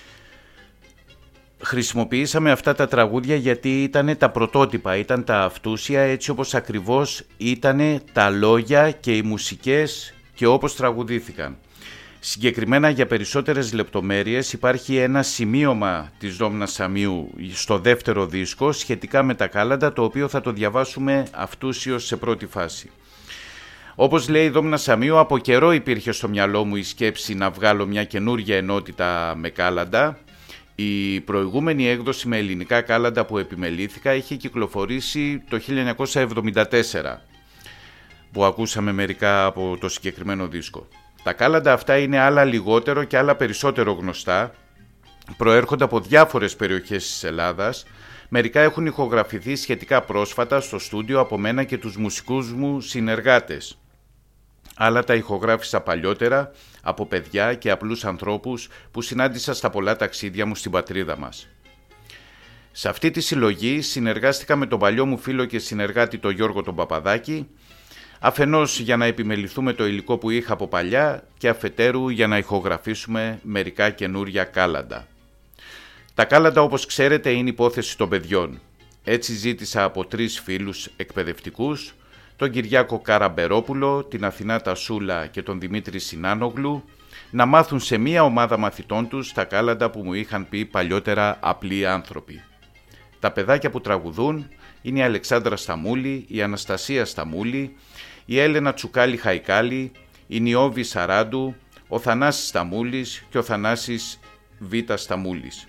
Χρησιμοποιήσαμε αυτά τα τραγούδια γιατί ήταν τα πρωτότυπα, ήταν τα αυτούσια, έτσι όπως ακριβώς ήταν τα λόγια και οι μουσικές και όπως τραγουδήθηκαν. Συγκεκριμένα για περισσότερες λεπτομέρειες υπάρχει ένα σημείωμα της Δόμνας Σαμίου στο δεύτερο δίσκο σχετικά με τα κάλαντα, το οποίο θα το διαβάσουμε αυτούσιος σε πρώτη φάση. Όπως λέει η Δόμνα Σαμίου, από καιρό υπήρχε στο μυαλό μου η σκέψη να βγάλω μια καινούργια ενότητα με κάλαντα. Η προηγούμενη έκδοση με ελληνικά κάλαντα που επιμελήθηκα είχε κυκλοφορήσει το 1974, που ακούσαμε μερικά από το συγκεκριμένο δίσκο. Τα κάλαντα αυτά είναι άλλα λιγότερο και άλλα περισσότερο γνωστά, προέρχονται από διάφορες περιοχές της Ελλάδας, μερικά έχουν ηχογραφηθεί σχετικά πρόσφατα στο στούντιο από μένα και τους μουσικούς μου συνεργάτες. Άλλα τα ηχογράφησα παλιότερα από παιδιά και απλούς ανθρώπους που συνάντησα στα πολλά ταξίδια μου στην πατρίδα μας. Σε αυτή τη συλλογή συνεργάστηκα με τον παλιό μου φίλο και συνεργάτη τον Γιώργο τον Παπαδάκη, αφενός για να επιμεληθούμε το υλικό που είχα από παλιά και αφετέρου για να ηχογραφήσουμε μερικά καινούρια κάλαντα. Τα κάλαντα, όπως ξέρετε, είναι υπόθεση των παιδιών. Έτσι ζήτησα από 3 φίλους εκπαιδευτικούς, τον Κυριάκο Καραμπερόπουλο, την Αθηνά Τασούλα και τον Δημήτρη Συνάνογλου, να μάθουν σε μία ομάδα μαθητών τους τα κάλαντα που μου είχαν πει παλιότερα απλοί άνθρωποι. Τα παιδάκια που τραγουδούν είναι η Αλεξάνδρα Σταμούλη, η Αναστασία Σταμούλη, η Έλενα Τσουκάλη Χαϊκάλη, η Νιώβη Σαράντου, ο Θανάσης Σταμούλης και ο Θανάσης Β. Σταμούλης.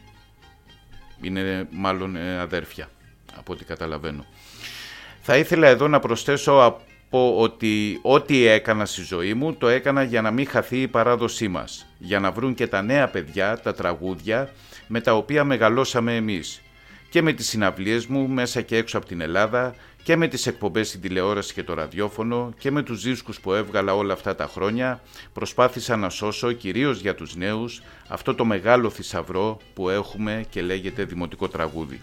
Είναι μάλλον αδέρφια, από ό,τι καταλαβαίνω. Θα ήθελα εδώ να προσθέσω ότι ό,τι έκανα στη ζωή μου το έκανα για να μην χαθεί η παράδοσή μας, για να βρουν και τα νέα παιδιά τα τραγούδια με τα οποία μεγαλώσαμε εμείς, και με τις συναυλίες μου μέσα και έξω από την Ελλάδα και με τις εκπομπές στην τηλεόραση και το ραδιόφωνο και με τους δίσκους που έβγαλα όλα αυτά τα χρόνια. Προσπάθησα να σώσω κυρίως για τους νέους αυτό το μεγάλο θησαυρό που έχουμε και λέγεται δημοτικό τραγούδι.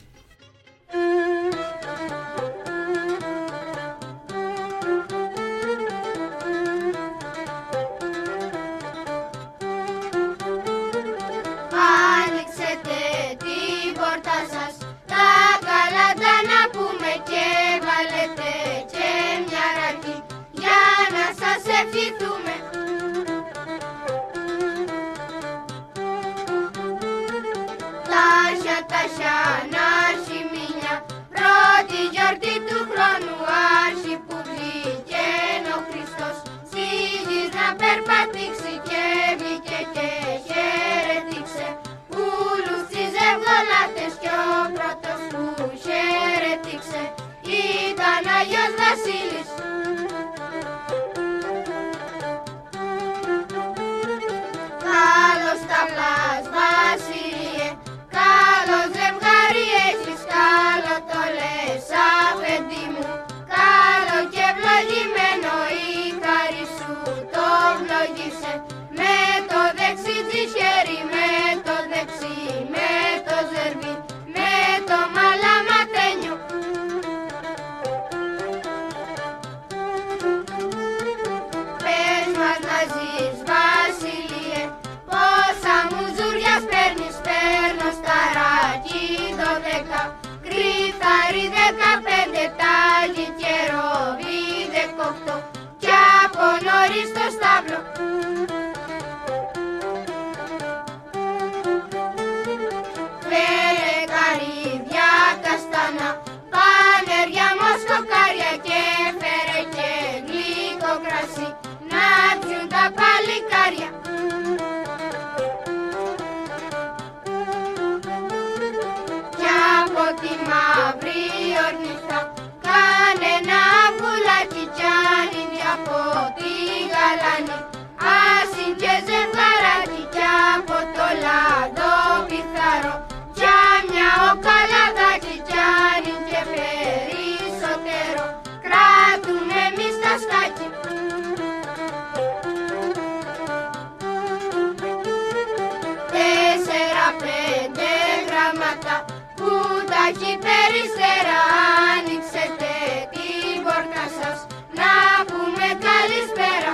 10, κρυθάρι 15, τάλι και ρόβι 18, κι από νωρίς στο στάβλο. Φέρε καρύδια καστανά, πανέρια μοσκοκάρια και φέρε και γλυκό κρασί, να πιούν τα παλικάρια. Κι από τη μαύρη ορνηθά, κάνε ένα αυγουλάκι κι ανήδη από τη γαλανή, άσυν και ζευγαράκι κι από το λάδο πιθαρό, κι μια οκαλαδάκι κι ανήν και περισσότερο, κράτουμε εμείς τα σκάκι. Τέσσερα πέντε γραμμάτα που τα έχει περιστέρα, ανοίξετε την πόρτα σας να πούμε καλησπέρα.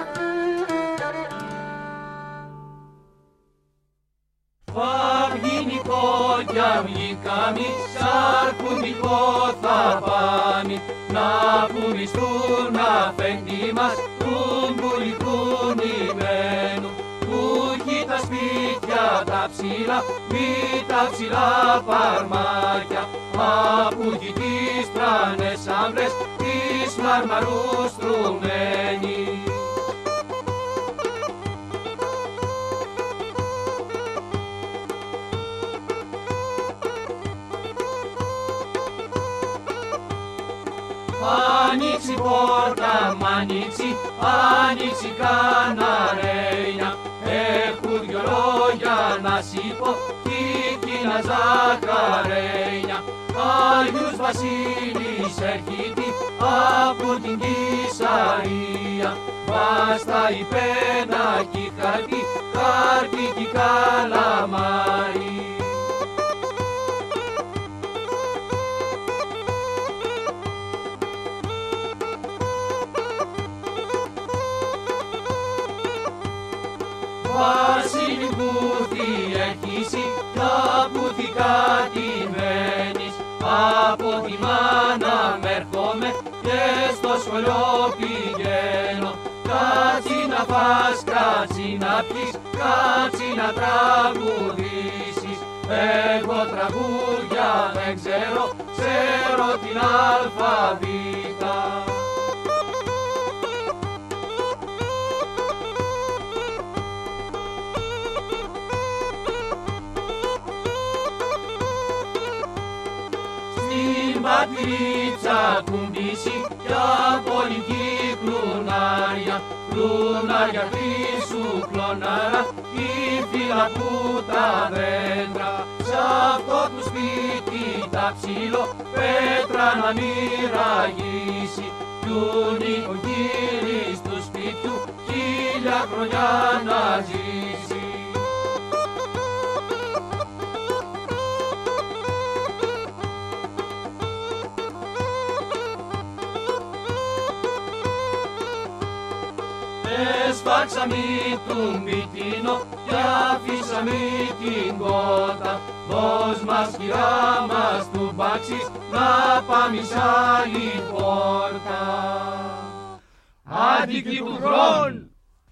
Αυγινικό κι αυγικάμι, σαρκουμικό θα πάμε, να πουλιστούν αφέντη μας του πουλικούν ημένου, που έχει τα σπίτια τα ψηλά, μη τα ψηλά παρμάκια, από εκεί τις πράνες άμβρες, τις μαρμαρούς στρωμένοι. Ανοίξει πόρτα, μ' ανοίξει καναρένια, έχουν δυο λόγια να σ' πω, κίκινα ζαχαρένια. Άγιος Βασίλης έρχεται από την Κισαρία, βάστα η πένα κι χαρτί κι καλαμάρι. Βασίλη πούθη έχεις κι απούθη κατημένεις, από τη μάνα μ' έρχομαι και στο σχολείο πηγαίνω. Κάτσει να φας, κάτσει να πιεις, κάτσει να τραγουδήσεις. Εγώ τραγούδια δεν ξέρω, ξέρω την αλφαβήτα. Πατρίτσα κουμπίσει κι από λυκή κλουνάρια χρήσου κλωνάρα, η φύλλα που τα δέντρα, σ' αυτό του σπίτι τα ψήλο, πέτρα να μη ραγίσει, κι ο νοικοκύρης του σπίτιου 1000 χρονιά να ζήσει. Έσφαξαμε τον πιτίνο κι αφήσαμε την κότα, δώσ' μας κυρά μας του μπάξεις να πάμε σ' άλλη πόρτα. Άντικοι του χρόνου!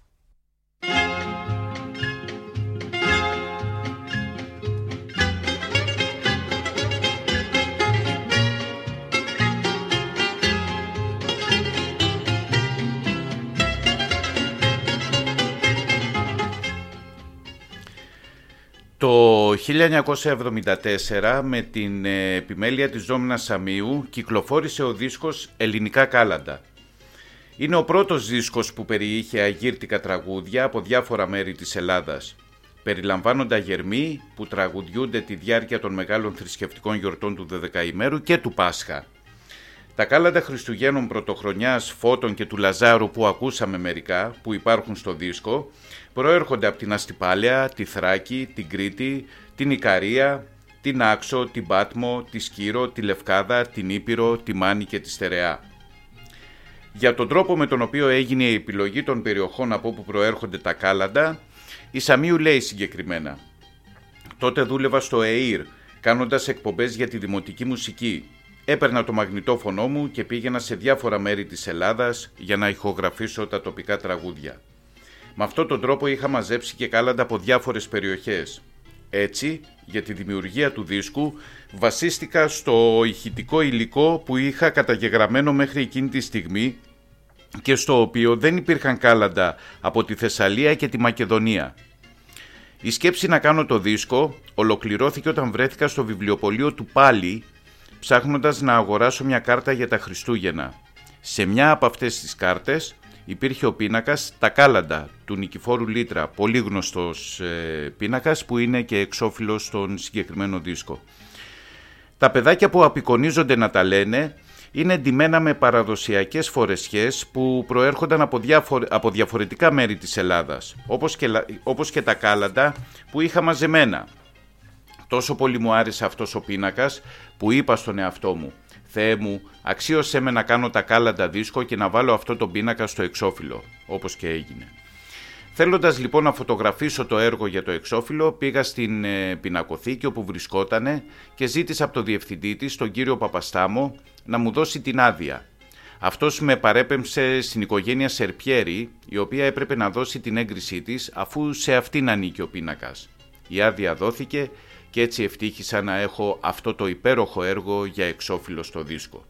Το 1974 με την επιμέλεια της Ζώμηνας Σαμίου κυκλοφόρησε ο δίσκος «Ελληνικά Κάλαντα». Είναι ο πρώτος δίσκος που περιείχε αγύρτικα τραγούδια από διάφορα μέρη της Ελλάδας. Περιλαμβάνονται αγερμοί που τραγουδιούνται τη διάρκεια των μεγάλων θρησκευτικών γιορτών του Δωδεκαημέρου και του Πάσχα. Τα κάλαντα Χριστουγέννων Πρωτοχρονιάς, Φώτων και του Λαζάρου που ακούσαμε μερικά, που υπάρχουν στο δίσκο, προέρχονται από την Αστυπάλαια, τη Θράκη, την Κρήτη, την Ικαρία, την Άξο, την Πάτμο, τη Σκύρο, τη Λευκάδα, την Ήπειρο, τη Μάνη και τη Στερεά. Για τον τρόπο με τον οποίο έγινε η επιλογή των περιοχών από όπου προέρχονται τα κάλαντα, η Σαμίου λέει συγκεκριμένα: «Τότε δούλευα στο ΕΙΡ κάνοντας εκπομπές για τη δημοτική μουσική. Έπαιρνα το μαγνητόφωνο μου και πήγαινα σε διάφορα μέρη της Ελλάδας για να ηχογραφήσω τα τοπικά τραγούδια. Με αυτόν τον τρόπο είχα μαζέψει και κάλαντα από διάφορες περιοχές. Έτσι, για τη δημιουργία του δίσκου, βασίστηκα στο ηχητικό υλικό που είχα καταγεγραμμένο μέχρι εκείνη τη στιγμή και στο οποίο δεν υπήρχαν κάλαντα από τη Θεσσαλία και τη Μακεδονία. Η σκέψη να κάνω το δίσκο ολοκληρώθηκε όταν βρέθηκα στο βιβλιοπωλείο του Πάλι, ψάχνοντας να αγοράσω μια κάρτα για τα Χριστούγεννα. Σε μια από αυτές τις κάρτες υπήρχε ο πίνακας «Τα κάλαντα» του Νικηφόρου Λίτρα, πολύ γνωστός πίνακας που είναι και εξώφυλλος στον συγκεκριμένο δίσκο. Τα παιδάκια που απεικονίζονται να τα λένε είναι ντυμένα με παραδοσιακές φορεσιές που προέρχονταν από διαφορετικά μέρη της Ελλάδας, όπως και τα κάλαντα που είχα μαζεμένα. Τόσο πολύ μου άρεσε αυτός ο πίνακας που είπα στον εαυτό μου «Θεέ μου, αξίωσέ με να κάνω τα κάλαντα δίσκο και να βάλω αυτό το πίνακα στο εξώφυλλο», όπως και έγινε. Θέλοντας λοιπόν να φωτογραφίσω το έργο για το εξώφυλλο, πήγα στην πινακοθήκη όπου βρισκότανε και ζήτησα από το διευθυντή της, τον κύριο Παπαστάμο, να μου δώσει την άδεια. Αυτός με παρέπεμψε στην οικογένεια Σερπιέρη, η οποία έπρεπε να δώσει την έγκρισή της, αφού σε αυτήν ανήκει ο πίνακας. Η άδεια δόθηκε και έτσι ευτύχησα να έχω αυτό το υπέροχο έργο για εξώφυλλο στο δίσκο.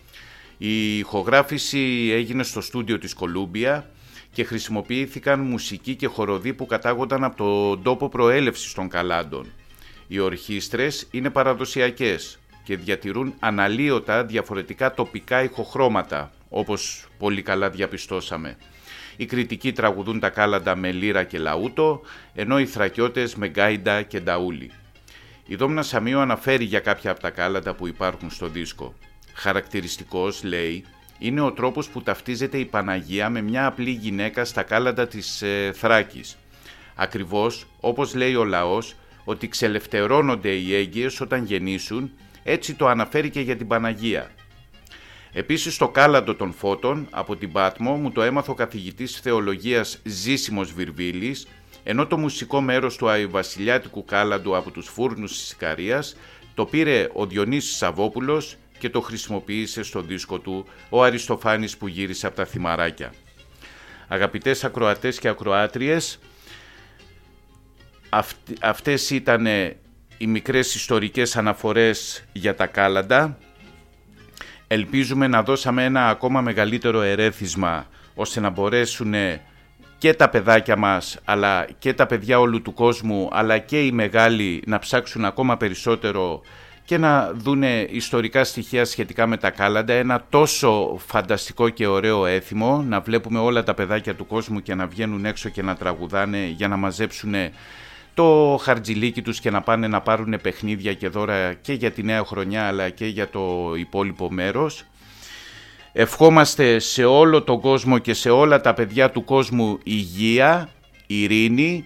Η ηχογράφηση έγινε στο στούντιο της Κολούμπια και χρησιμοποιήθηκαν μουσικοί και χοροδοί που κατάγονταν από τον τόπο προέλευσης των καλάντων. Οι ορχήστρες είναι παραδοσιακές και διατηρούν αναλύωτα διαφορετικά τοπικά ηχοχρώματα, όπως πολύ καλά διαπιστώσαμε. Οι κριτικοί τραγουδούν τα κάλαντα με λύρα και λαούτο, ενώ οι θρακιώτες με γκάιντα και νταούλι. Η Δόμνα Σαμίου αναφέρει για κάποια από τα κάλαντα που υπάρχουν στο δίσκο. Χαρακτηριστικός, λέει, είναι ο τρόπος που ταυτίζεται η Παναγία με μια απλή γυναίκα στα κάλαντα της Θράκης. Ακριβώς, όπως λέει ο λαός, ότι ξελευθερώνονται οι έγκυες όταν γεννήσουν, έτσι το αναφέρει και για την Παναγία. Επίσης το κάλαντο των φώτων από την Πάτμο μου το έμαθε ο καθηγητής θεολογίας Ζήσιμος Βυρβίλης, ενώ το μουσικό μέρος του αϊβασιλιάτικου κάλαντου από τους φούρνους της Ικαρίας το πήρε ο Διονύσης Σαββόπουλος και το χρησιμοποίησε στο δίσκο του ο Αριστοφάνης που γύρισε από τα Θυμαράκια. Αγαπητές ακροατές και ακροάτριες, αυτές ήταν οι μικρές ιστορικές αναφορές για τα κάλαντα. Ελπίζουμε να δώσαμε ένα ακόμα μεγαλύτερο ερέθισμα ώστε να μπορέσουν και τα παιδάκια μας, αλλά και τα παιδιά όλου του κόσμου, αλλά και οι μεγάλοι να ψάξουν ακόμα περισσότερο και να δούνε ιστορικά στοιχεία σχετικά με τα κάλαντα, ένα τόσο φανταστικό και ωραίο έθιμο, να βλέπουμε όλα τα παιδάκια του κόσμου και να βγαίνουν έξω και να τραγουδάνε για να μαζέψουν το χαρτζιλίκι τους και να πάνε να πάρουν παιχνίδια και δώρα και για τη νέα χρονιά αλλά και για το υπόλοιπο μέρος. Ευχόμαστε σε όλο τον κόσμο και σε όλα τα παιδιά του κόσμου υγεία, ειρήνη,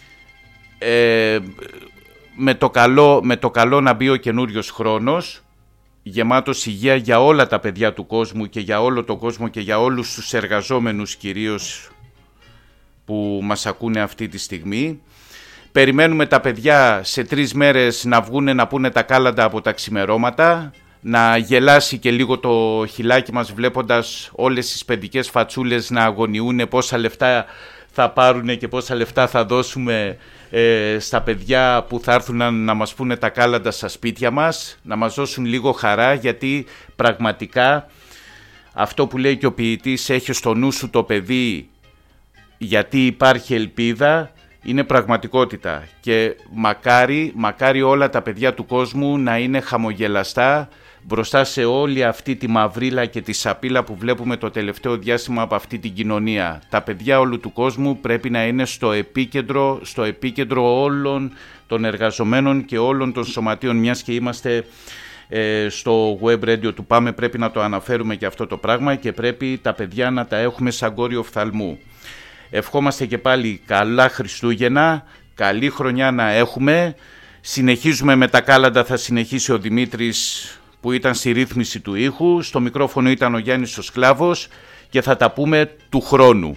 με το καλό να μπει ο καινούριος χρόνος, γεμάτος υγεία για όλα τα παιδιά του κόσμου και για όλο τον κόσμο και για όλους τους εργαζόμενους κυρίως που μας ακούνε αυτή τη στιγμή. Περιμένουμε τα παιδιά σε 3 μέρες να βγούνε να πούνε τα κάλαντα από τα ξημερώματα, να γελάσει και λίγο το χιλάκι μας βλέποντας όλες τις παιδικές φατσούλες να αγωνιούνε πόσα λεφτά θα πάρουνε και πόσα λεφτά θα δώσουμε στα παιδιά που θα έρθουν να μας πούνε τα κάλαντα στα σπίτια μας, να μας δώσουν λίγο χαρά, γιατί πραγματικά αυτό που λέει και ο ποιητής, έχει στο νου σου το παιδί γιατί υπάρχει ελπίδα, είναι πραγματικότητα και μακάρι όλα τα παιδιά του κόσμου να είναι χαμογελαστά μπροστά σε όλη αυτή τη μαυρίλα και τη σαπίλα που βλέπουμε το τελευταίο διάστημα από αυτή την κοινωνία. Τα παιδιά όλου του κόσμου πρέπει να είναι στο επίκεντρο όλων των εργαζομένων και όλων των σωματείων, μιας και είμαστε στο web radio του Πάμε, πρέπει να το αναφέρουμε και αυτό το πράγμα και πρέπει τα παιδιά να τα έχουμε σαν κόριο οφθαλμού. Ευχόμαστε και πάλι καλά Χριστούγεννα, καλή χρονιά να έχουμε. Συνεχίζουμε με τα κάλαντα, θα συνεχίσει ο Δημήτρης που ήταν στη ρύθμιση του ήχου. Στο μικρόφωνο ήταν ο Γιάννης ο Σκλάβος και θα τα πούμε του χρόνου.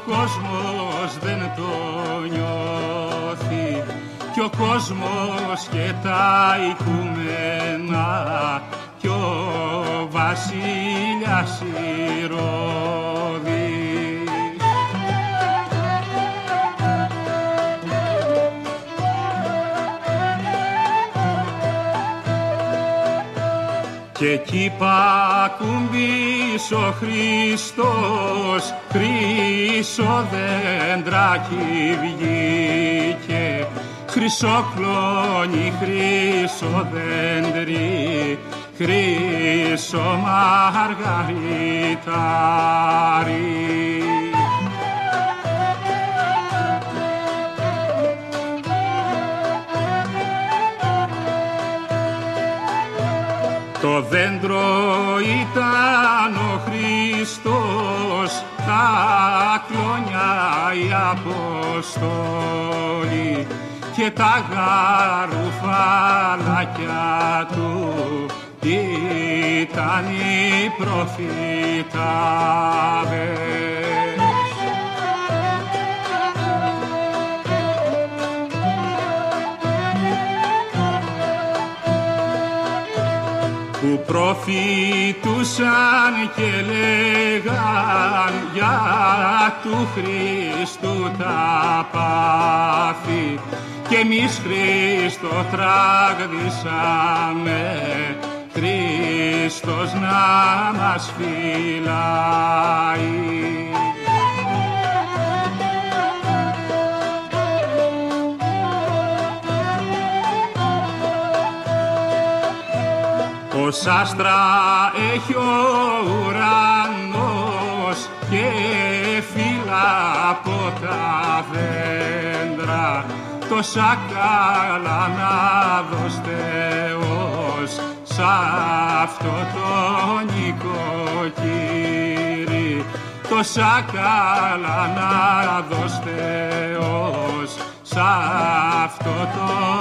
κόσμος δεν το νιώθει, κι ο κόσμος και τα οικούμενα, κι ο βασιλιάς Ηρώδης. Κι εκεί πακουμπής ο Χριστός, χρυσό δέντρακι βγήκε, χρυσό κλόνι, χρυσό δέντρι, χρυσό μαργαριτάρι. Το δέντρο ήταν ο Χριστός, τα κλόνια οι Αποστόλοι και τα γαρουφαλάκια του ήταν οι προφητάδες. Που προφητούσαν και λέγαν για του Χριστού τα πάθη, και εμείς Χριστό τραγδίσαμε, Χριστός να μας φυλάει. Ως άστρα έχει ο ουρανός και φύλλα από τα δέντρα, τόσα καλά να δώσει Θεός σ' αυτό το νοικοκύρι, τόσα καλά να δώσει Θεός σ' αυτό το